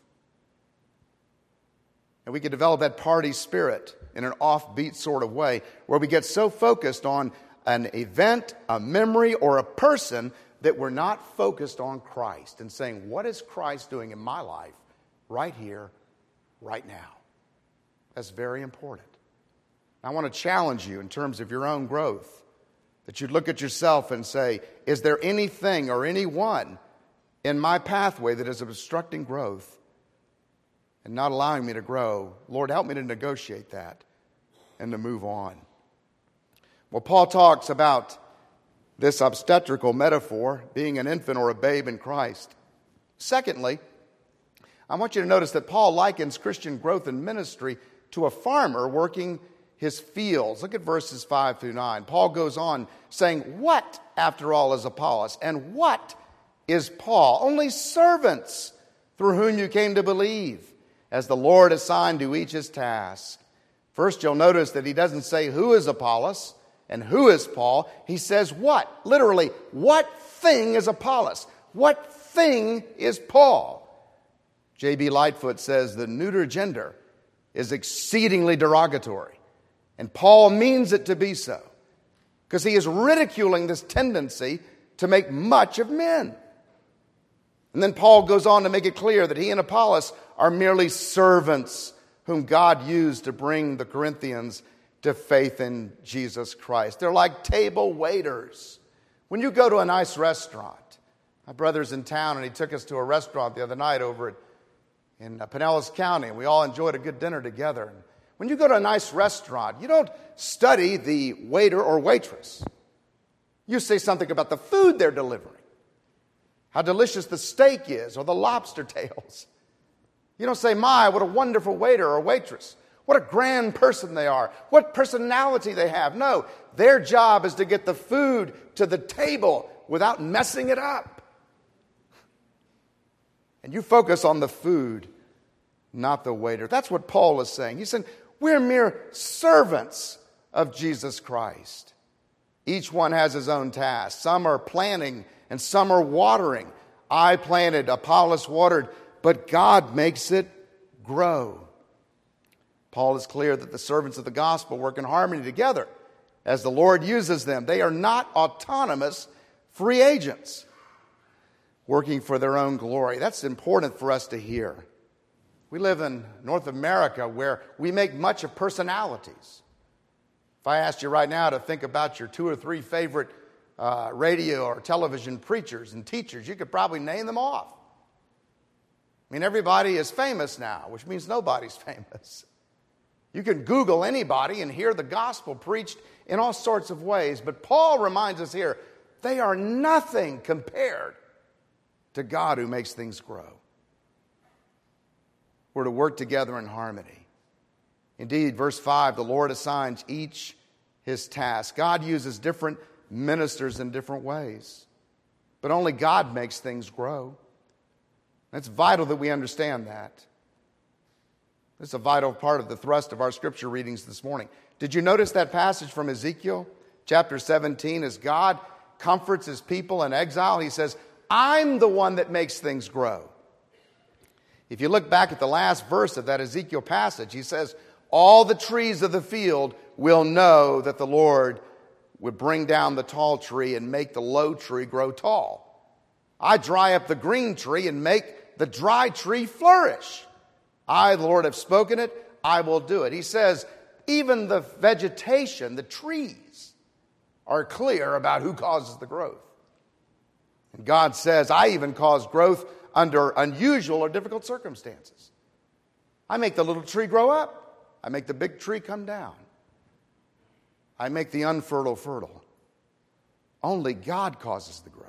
And we can develop that party spirit in an offbeat sort of way where we get so focused on an event, a memory, or a person that we're not focused on Christ and saying, what is Christ doing in my life right here, right now? That's very important. I want to challenge you in terms of your own growth That you'd look at yourself and say, is there anything or anyone in my pathway that is obstructing growth and not allowing me to grow? Lord, help me to negotiate that and to move on. Well, Paul talks about this obstetrical metaphor, being an infant or a babe in Christ. Secondly, I want you to notice that Paul likens Christian growth and ministry to a farmer working his fields. Look at verses five through nine. Paul goes on saying, what, after all, is Apollos? And what is Paul? Only servants through whom you came to believe, as the Lord assigned to each his task. First, you'll notice that he doesn't say who is Apollos and who is Paul. He says what? Literally, what thing is Apollos? What thing is Paul? J B Lightfoot says the neuter gender is exceedingly derogatory. And Paul means it to be so, because he is ridiculing this tendency to make much of men. And then Paul goes on to make it clear that he and Apollos are merely servants whom God used to bring the Corinthians to faith in Jesus Christ. They're like table waiters. When you go to a nice restaurant, my brother's in town and he took us to a restaurant the other night over at, in Pinellas County, and we all enjoyed a good dinner together. When you go to a nice restaurant, you don't study the waiter or waitress. You say something about the food they're delivering, how delicious the steak is or the lobster tails. You don't say, my, what a wonderful waiter or waitress. What a grand person they are. What personality they have. No, their job is to get the food to the table without messing it up. And you focus on the food, not the waiter. That's what Paul is saying. He's saying, we're mere servants of Jesus Christ. Each one has his own task. Some are planting and some are watering. I planted, Apollos watered, but God makes it grow. Paul is clear that the servants of the gospel work in harmony together as the Lord uses them. They are not autonomous free agents working for their own glory. That's important for us to hear. We live in North America where we make much of personalities. If I asked you right now to think about your two or three favorite uh, radio or television preachers and teachers, you could probably name them off. I mean, everybody is famous now, which means nobody's famous. You can Google anybody and hear the gospel preached in all sorts of ways. But Paul reminds us here, they are nothing compared to God who makes things grow. We're to work together in harmony. Indeed, verse five, the Lord assigns each his task. God uses different ministers in different ways. But only God makes things grow. It's vital that we understand that. This is a vital part of the thrust of our scripture readings this morning. Did you notice that passage from Ezekiel chapter seventeen? As God comforts his people in exile, he says, I'm the one that makes things grow. If you look back at the last verse of that Ezekiel passage, he says, all the trees of the field will know that the Lord would bring down the tall tree and make the low tree grow tall. I dry up the green tree and make the dry tree flourish. I, the Lord, have spoken it, I will do it. He says, even the vegetation, the trees, are clear about who causes the growth. And God says, I even cause growth under unusual or difficult circumstances. I make the little tree grow up. I make the big tree come down. I make the unfertile fertile. Only God causes the growth.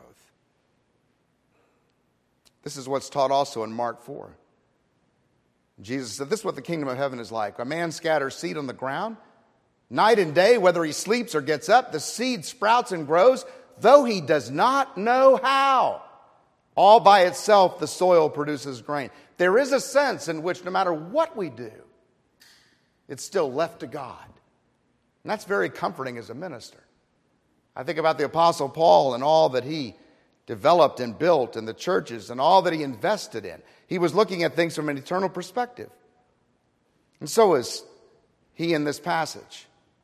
This is what's taught also in Mark four. Jesus said, this is what the kingdom of heaven is like. A man scatters seed on the ground. Night and day, whether he sleeps or gets up, the seed sprouts and grows, though he does not know how. All by itself, the soil produces grain. There is a sense in which no matter what we do, it's still left to God. And that's very comforting as a minister. I think about the Apostle Paul and all that he developed and built in the churches and all that he invested in. He was looking at things from an eternal perspective. And so is he in this passage.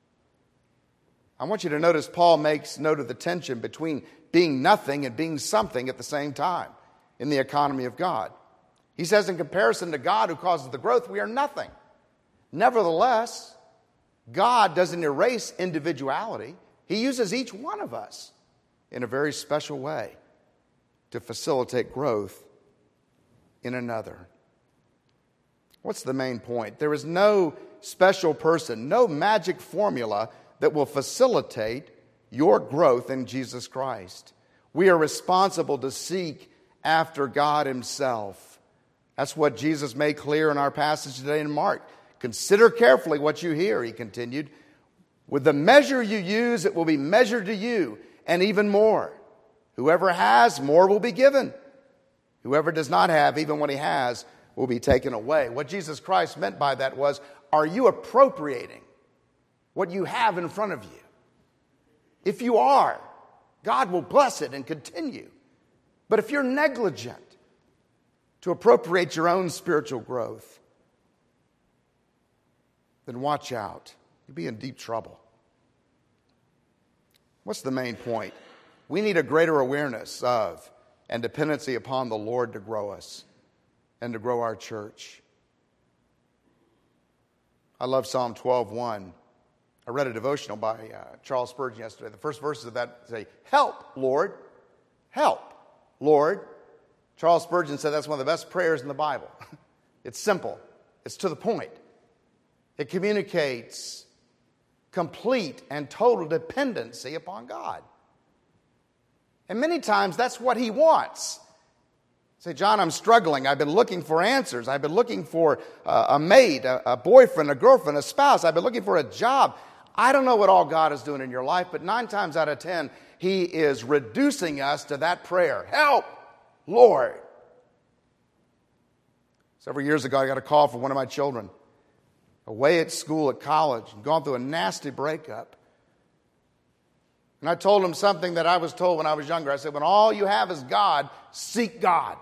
I want you to notice Paul makes note of the tension between being nothing and being something at the same time in the economy of God. He says in comparison to God who causes the growth, we are nothing. Nevertheless, God doesn't erase individuality. He uses each one of us in a very special way to facilitate growth in another. What's the main point? There is no special person, no magic formula that will facilitate your growth in Jesus Christ. We are responsible to seek after God Himself. That's what Jesus made clear in our passage today in Mark. Consider carefully what you hear, He continued. With the measure you use, it will be measured to you, and even more. Whoever has, more will be given. Whoever does not have, even what he has, will be taken away. What Jesus Christ meant by that was, are you appropriating what you have in front of you? If you are, God will bless it and continue. But if you're negligent to appropriate your own spiritual growth, then watch out. You'll be in deep trouble. What's the main point? We need a greater awareness of and dependency upon the Lord to grow us and to grow our church. I love Psalm twelve one. I read a devotional by uh, Charles Spurgeon yesterday. The first verses of that say, "Help, Lord, help, Lord." Charles Spurgeon said that's one of the best prayers in the Bible. It's simple. It's to the point. It communicates complete and total dependency upon God. And many times that's what He wants. Say, John, I'm struggling. I've been looking for answers. I've been looking for uh, a mate, a, a boyfriend, a girlfriend, a spouse. I've been looking for a job. I don't know what all God is doing in your life, but nine times out of ten, He is reducing us to that prayer. Help, Lord. Several years ago, I got a call from one of my children, away at school, at college, and gone through a nasty breakup. And I told him something that I was told when I was younger. I said, when all you have is God, seek God.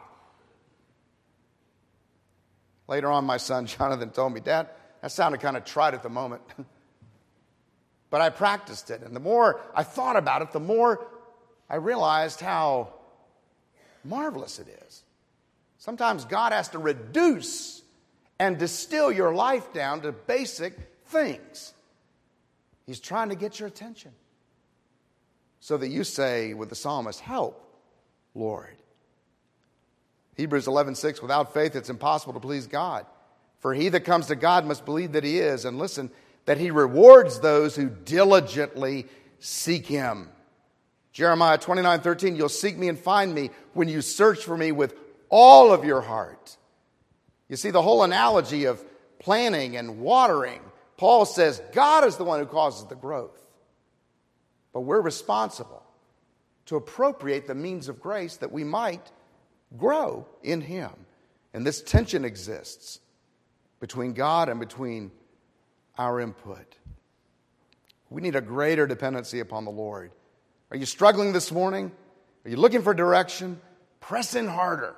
Later on, my son Jonathan told me, Dad, that sounded kind of trite at the moment. But I practiced it. And the more I thought about it, the more I realized how marvelous it is. Sometimes God has to reduce and distill your life down to basic things. He's trying to get your attention so that you say with the psalmist, help, Lord. Hebrews eleven six, without faith it's impossible to please God. For he that comes to God must believe that He is, and listen, that He rewards those who diligently seek Him. Jeremiah twenty-nine thirteen, you'll seek me and find me when you search for me with all of your heart. You see, the whole analogy of planting and watering, Paul says God is the one who causes the growth. But we're responsible to appropriate the means of grace that we might grow in Him. And this tension exists between God and between our input. We need a greater dependency upon the Lord. Are you struggling this morning? Are you looking for direction? Press in harder.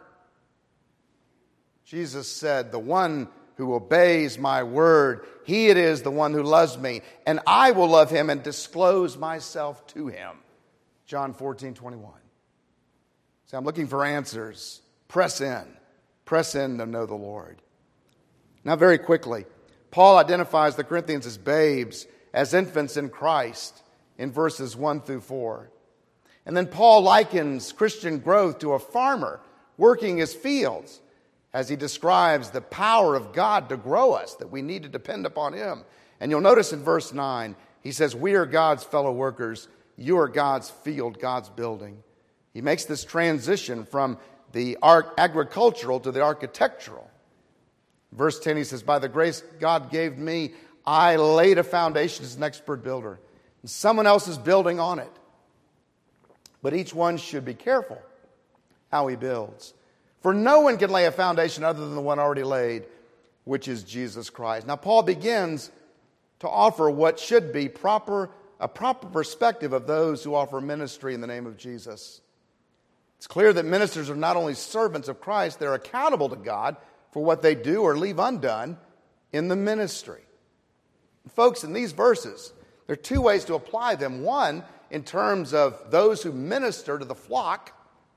Jesus said, the one who obeys my word, he it is, the one who loves me, and I will love him and disclose myself to him. John fourteen twenty-one. So I'm looking for answers. Press in. Press in to know the Lord. Now, very quickly, Paul identifies the Corinthians as babes, as infants in Christ, in verses one through four. And then Paul likens Christian growth to a farmer working his fields, as he describes the power of God to grow us, that we need to depend upon Him. And you'll notice in verse nine, he says, we are God's fellow workers. You are God's field, God's building. He makes this transition from the agricultural to the architectural. Verse ten, he says, by the grace God gave me, I laid a foundation as an expert builder. And someone else is building on it. But each one should be careful how he builds. For no one can lay a foundation other than the one already laid, which is Jesus Christ. Now, Paul begins to offer what should be proper, a proper perspective of those who offer ministry in the name of Jesus. It's clear that ministers are not only servants of Christ, they're accountable to God for what they do or leave undone in the ministry. Folks, in these verses, there are two ways to apply them. One, in terms of those who minister to the flock,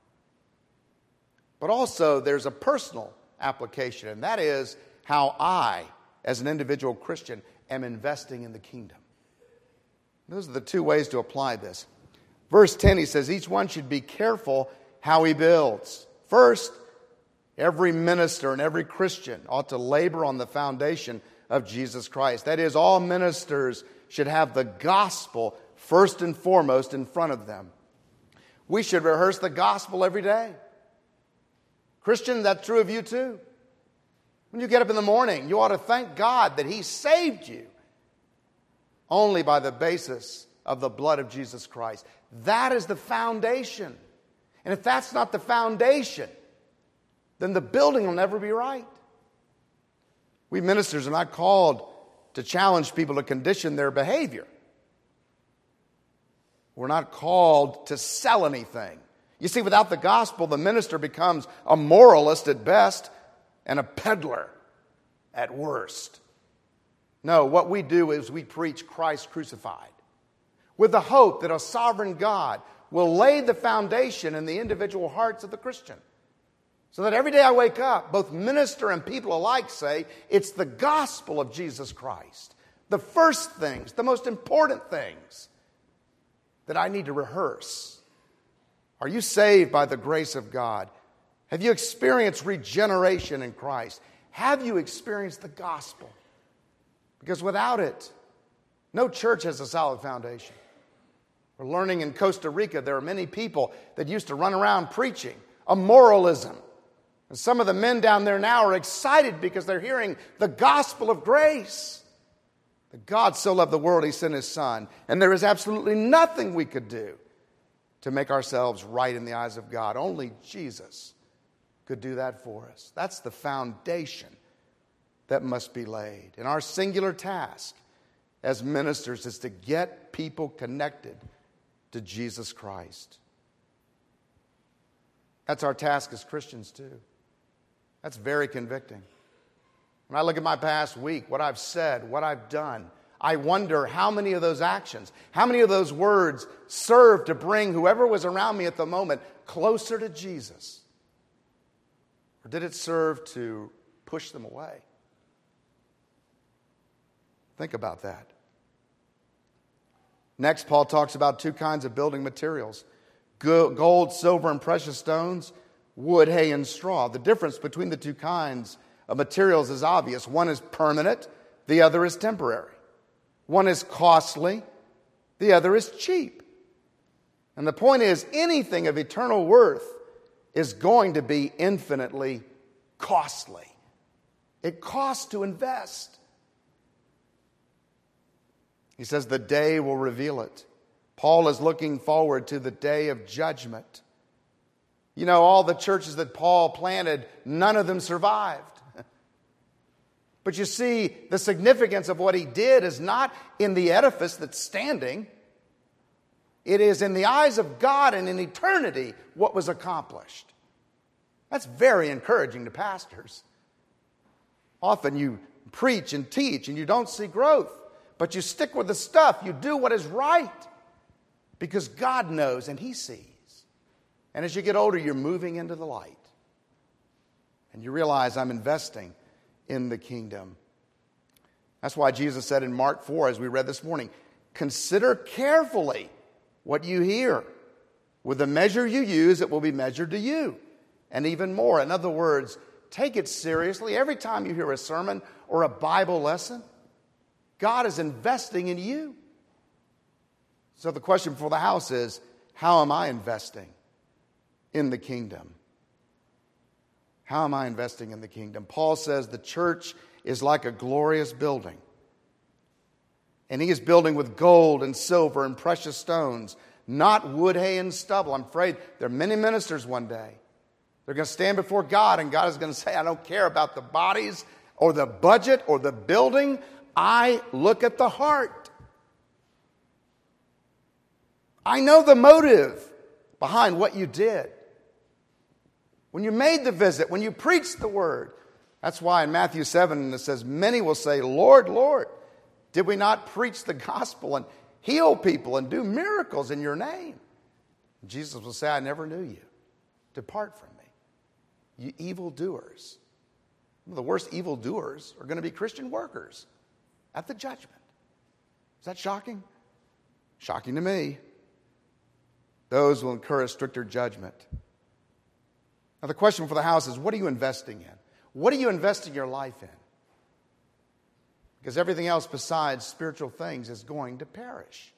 but also there's a personal application, and that is how I, as an individual Christian, am investing in the kingdom. Those are the two ways to apply this. Verse ten, he says, each one should be careful how he builds. First, every minister and every Christian ought to labor on the foundation of Jesus Christ. That is, all ministers should have the gospel first and foremost in front of them. We should rehearse the gospel every day. Christian, that's true of you too. When you get up in the morning, you ought to thank God that He saved you only by the basis of the blood of Jesus Christ. That is the foundation. And if that's not the foundation, then the building will never be right. We ministers are not called to challenge people to condition their behavior. We're not called to sell anything. You see, without the gospel, the minister becomes a moralist at best and a peddler at worst. No, what we do is we preach Christ crucified with the hope that a sovereign God will lay the foundation in the individual hearts of the Christian. So that every day I wake up, both minister and people alike say, it's the gospel of Jesus Christ. The first things, the most important things that I need to rehearse. Are you saved by the grace of God? Have you experienced regeneration in Christ? Have you experienced the gospel? Because without it, no church has a solid foundation. We're learning in Costa Rica, there are many people that used to run around preaching a moralism. And some of the men down there now are excited because they're hearing the gospel of grace. That God so loved the world, He sent His Son. And there is absolutely nothing we could do to make ourselves right in the eyes of God. Only Jesus could do that for us. That's the foundation that must be laid. And our singular task as ministers is to get people connected to Jesus Christ. That's our task as Christians too. That's very convicting. When I look at my past week, what I've said, what I've done, I wonder how many of those actions, how many of those words served to bring whoever was around me at the moment closer to Jesus? Or did it serve to push them away? Think about that. Next, Paul talks about two kinds of building materials: gold, silver, and precious stones, wood, hay, and straw. The difference between the two kinds of materials is obvious. One is permanent, the other is temporary. One is costly, the other is cheap. And the point is, anything of eternal worth is going to be infinitely costly. It costs to invest. He says the day will reveal it. Paul is looking forward to the day of judgment. You know, all the churches that Paul planted, none of them survived. But you see, the significance of what he did is not in the edifice that's standing. It is in the eyes of God and in eternity what was accomplished. That's very encouraging to pastors. Often you preach and teach and you don't see growth, but you stick with the stuff. You do what is right because God knows and He sees. And as you get older, you're moving into the light. And you realize, I'm investing in the kingdom. That's why Jesus said in Mark four, as we read this morning, consider carefully what you hear. With the measure you use, it will be measured to you. And even more. In other words, take it seriously. Every time you hear a sermon or a Bible lesson, God is investing in you. So the question for the house is, how am I investing in the kingdom? How am I investing in the kingdom? Paul says the church is like a glorious building. And he is building with gold and silver and precious stones, not wood, hay, and stubble. I'm afraid there are many ministers one day. They're going to stand before God, and God is going to say, I don't care about the bodies or the budget or the building. I look at the heart. I know the motive behind what you did. When you made the visit, when you preached the word. That's why in Matthew seven it says, many will say, Lord, Lord, did we not preach the gospel and heal people and do miracles in your name? And Jesus will say, I never knew you. Depart from me, you evildoers. The worst evildoers are going to be Christian workers at the judgment. Is that shocking? Shocking to me. Those will incur a stricter judgment. Now the question for the house is, what are you investing in? What are you investing your life in? Because everything else besides spiritual things is going to perish.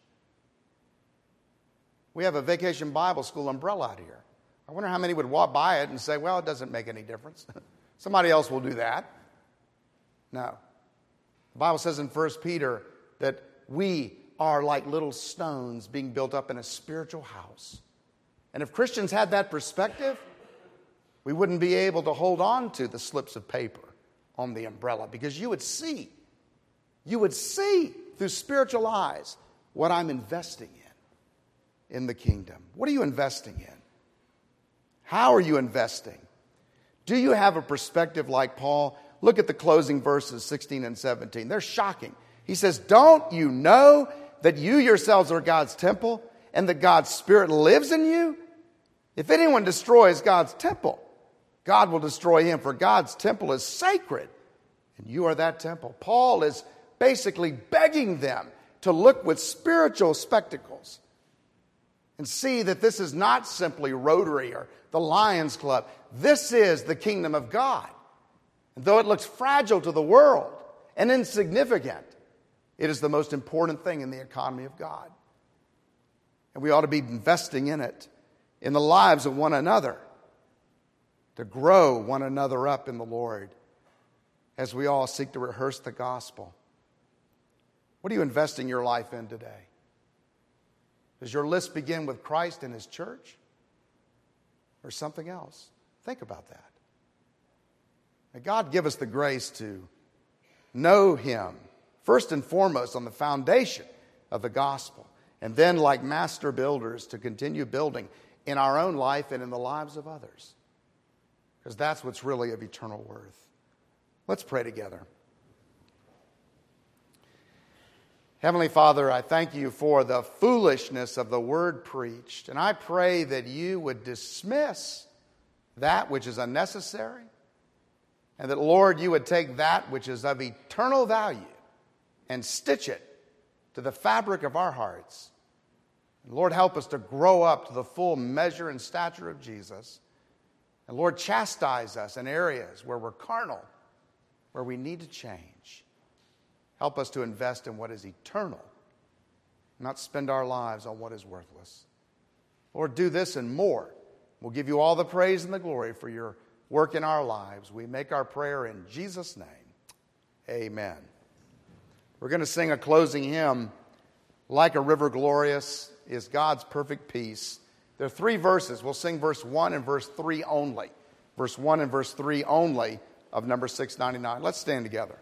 We have a Vacation Bible School umbrella out here. I wonder how many would walk by it and say, well, it doesn't make any difference. Somebody else will do that. No. The Bible says in First Peter that we are like little stones being built up in a spiritual house. And if Christians had that perspective, we wouldn't be able to hold on to the slips of paper on the umbrella, because you would see, you would see through spiritual eyes what I'm investing in, in the kingdom. What are you investing in? How are you investing? Do you have a perspective like Paul? Look at the closing verses, sixteen and seventeen. They're shocking. He says, don't you know that you yourselves are God's temple and that God's Spirit lives in you? If anyone destroys God's temple, God will destroy him, for God's temple is sacred, and you are that temple. Paul is basically begging them to look with spiritual spectacles and see that this is not simply Rotary or the Lions Club. This is the kingdom of God. And though it looks fragile to the world and insignificant, it is the most important thing in the economy of God. And we ought to be investing in it, in the lives of one another, to grow one another up in the Lord as we all seek to rehearse the gospel. What are you investing your life in today? Does your list begin with Christ and His church, or something else? Think about that. May God give us the grace to know Him, first and foremost on the foundation of the gospel, and then like master builders to continue building in our own life and in the lives of others, because that's what's really of eternal worth. Let's pray together. Heavenly Father, I thank you for the foolishness of the word preached, and I pray that you would dismiss that which is unnecessary, and that, Lord, you would take that which is of eternal value and stitch it to the fabric of our hearts. And Lord, help us to grow up to the full measure and stature of Jesus. And Lord, chastise us in areas where we're carnal, where we need to change. Help us to invest in what is eternal, not spend our lives on what is worthless. Lord, do this and more. We'll give you all the praise and the glory for your work in our lives. We make our prayer in Jesus' name. Amen. We're going to sing a closing hymn, Like a River Glorious is God's Perfect Peace. There are three verses. We'll sing verse one and verse three only. Verse one and verse three only of number six ninety-nine. Let's stand together.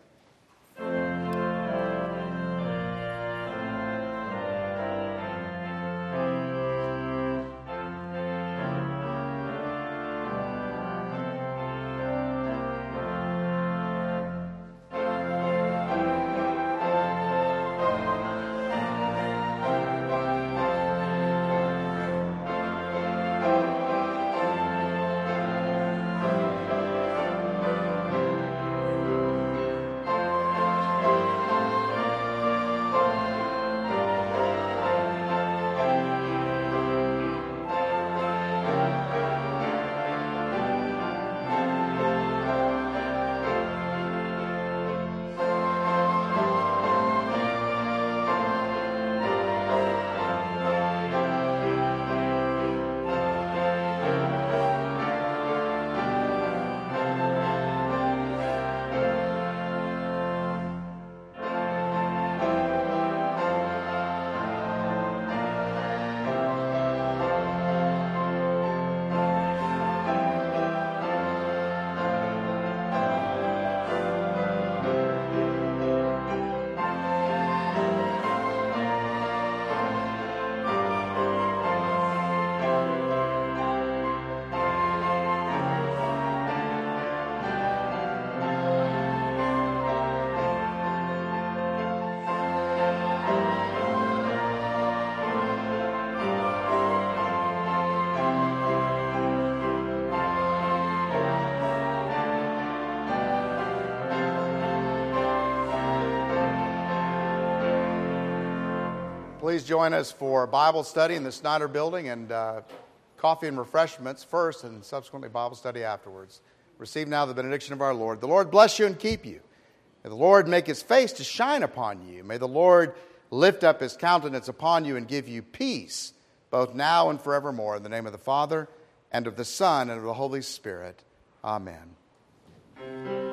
Please join us for Bible study in the Snyder Building, and uh, coffee and refreshments first and subsequently Bible study afterwards. Receive now the benediction of our Lord. The Lord bless you and keep you. May the Lord make his face to shine upon you. May the Lord lift up his countenance upon you and give you peace, both now and forevermore. In the name of the Father, and of the Son, and of the Holy Spirit. Amen.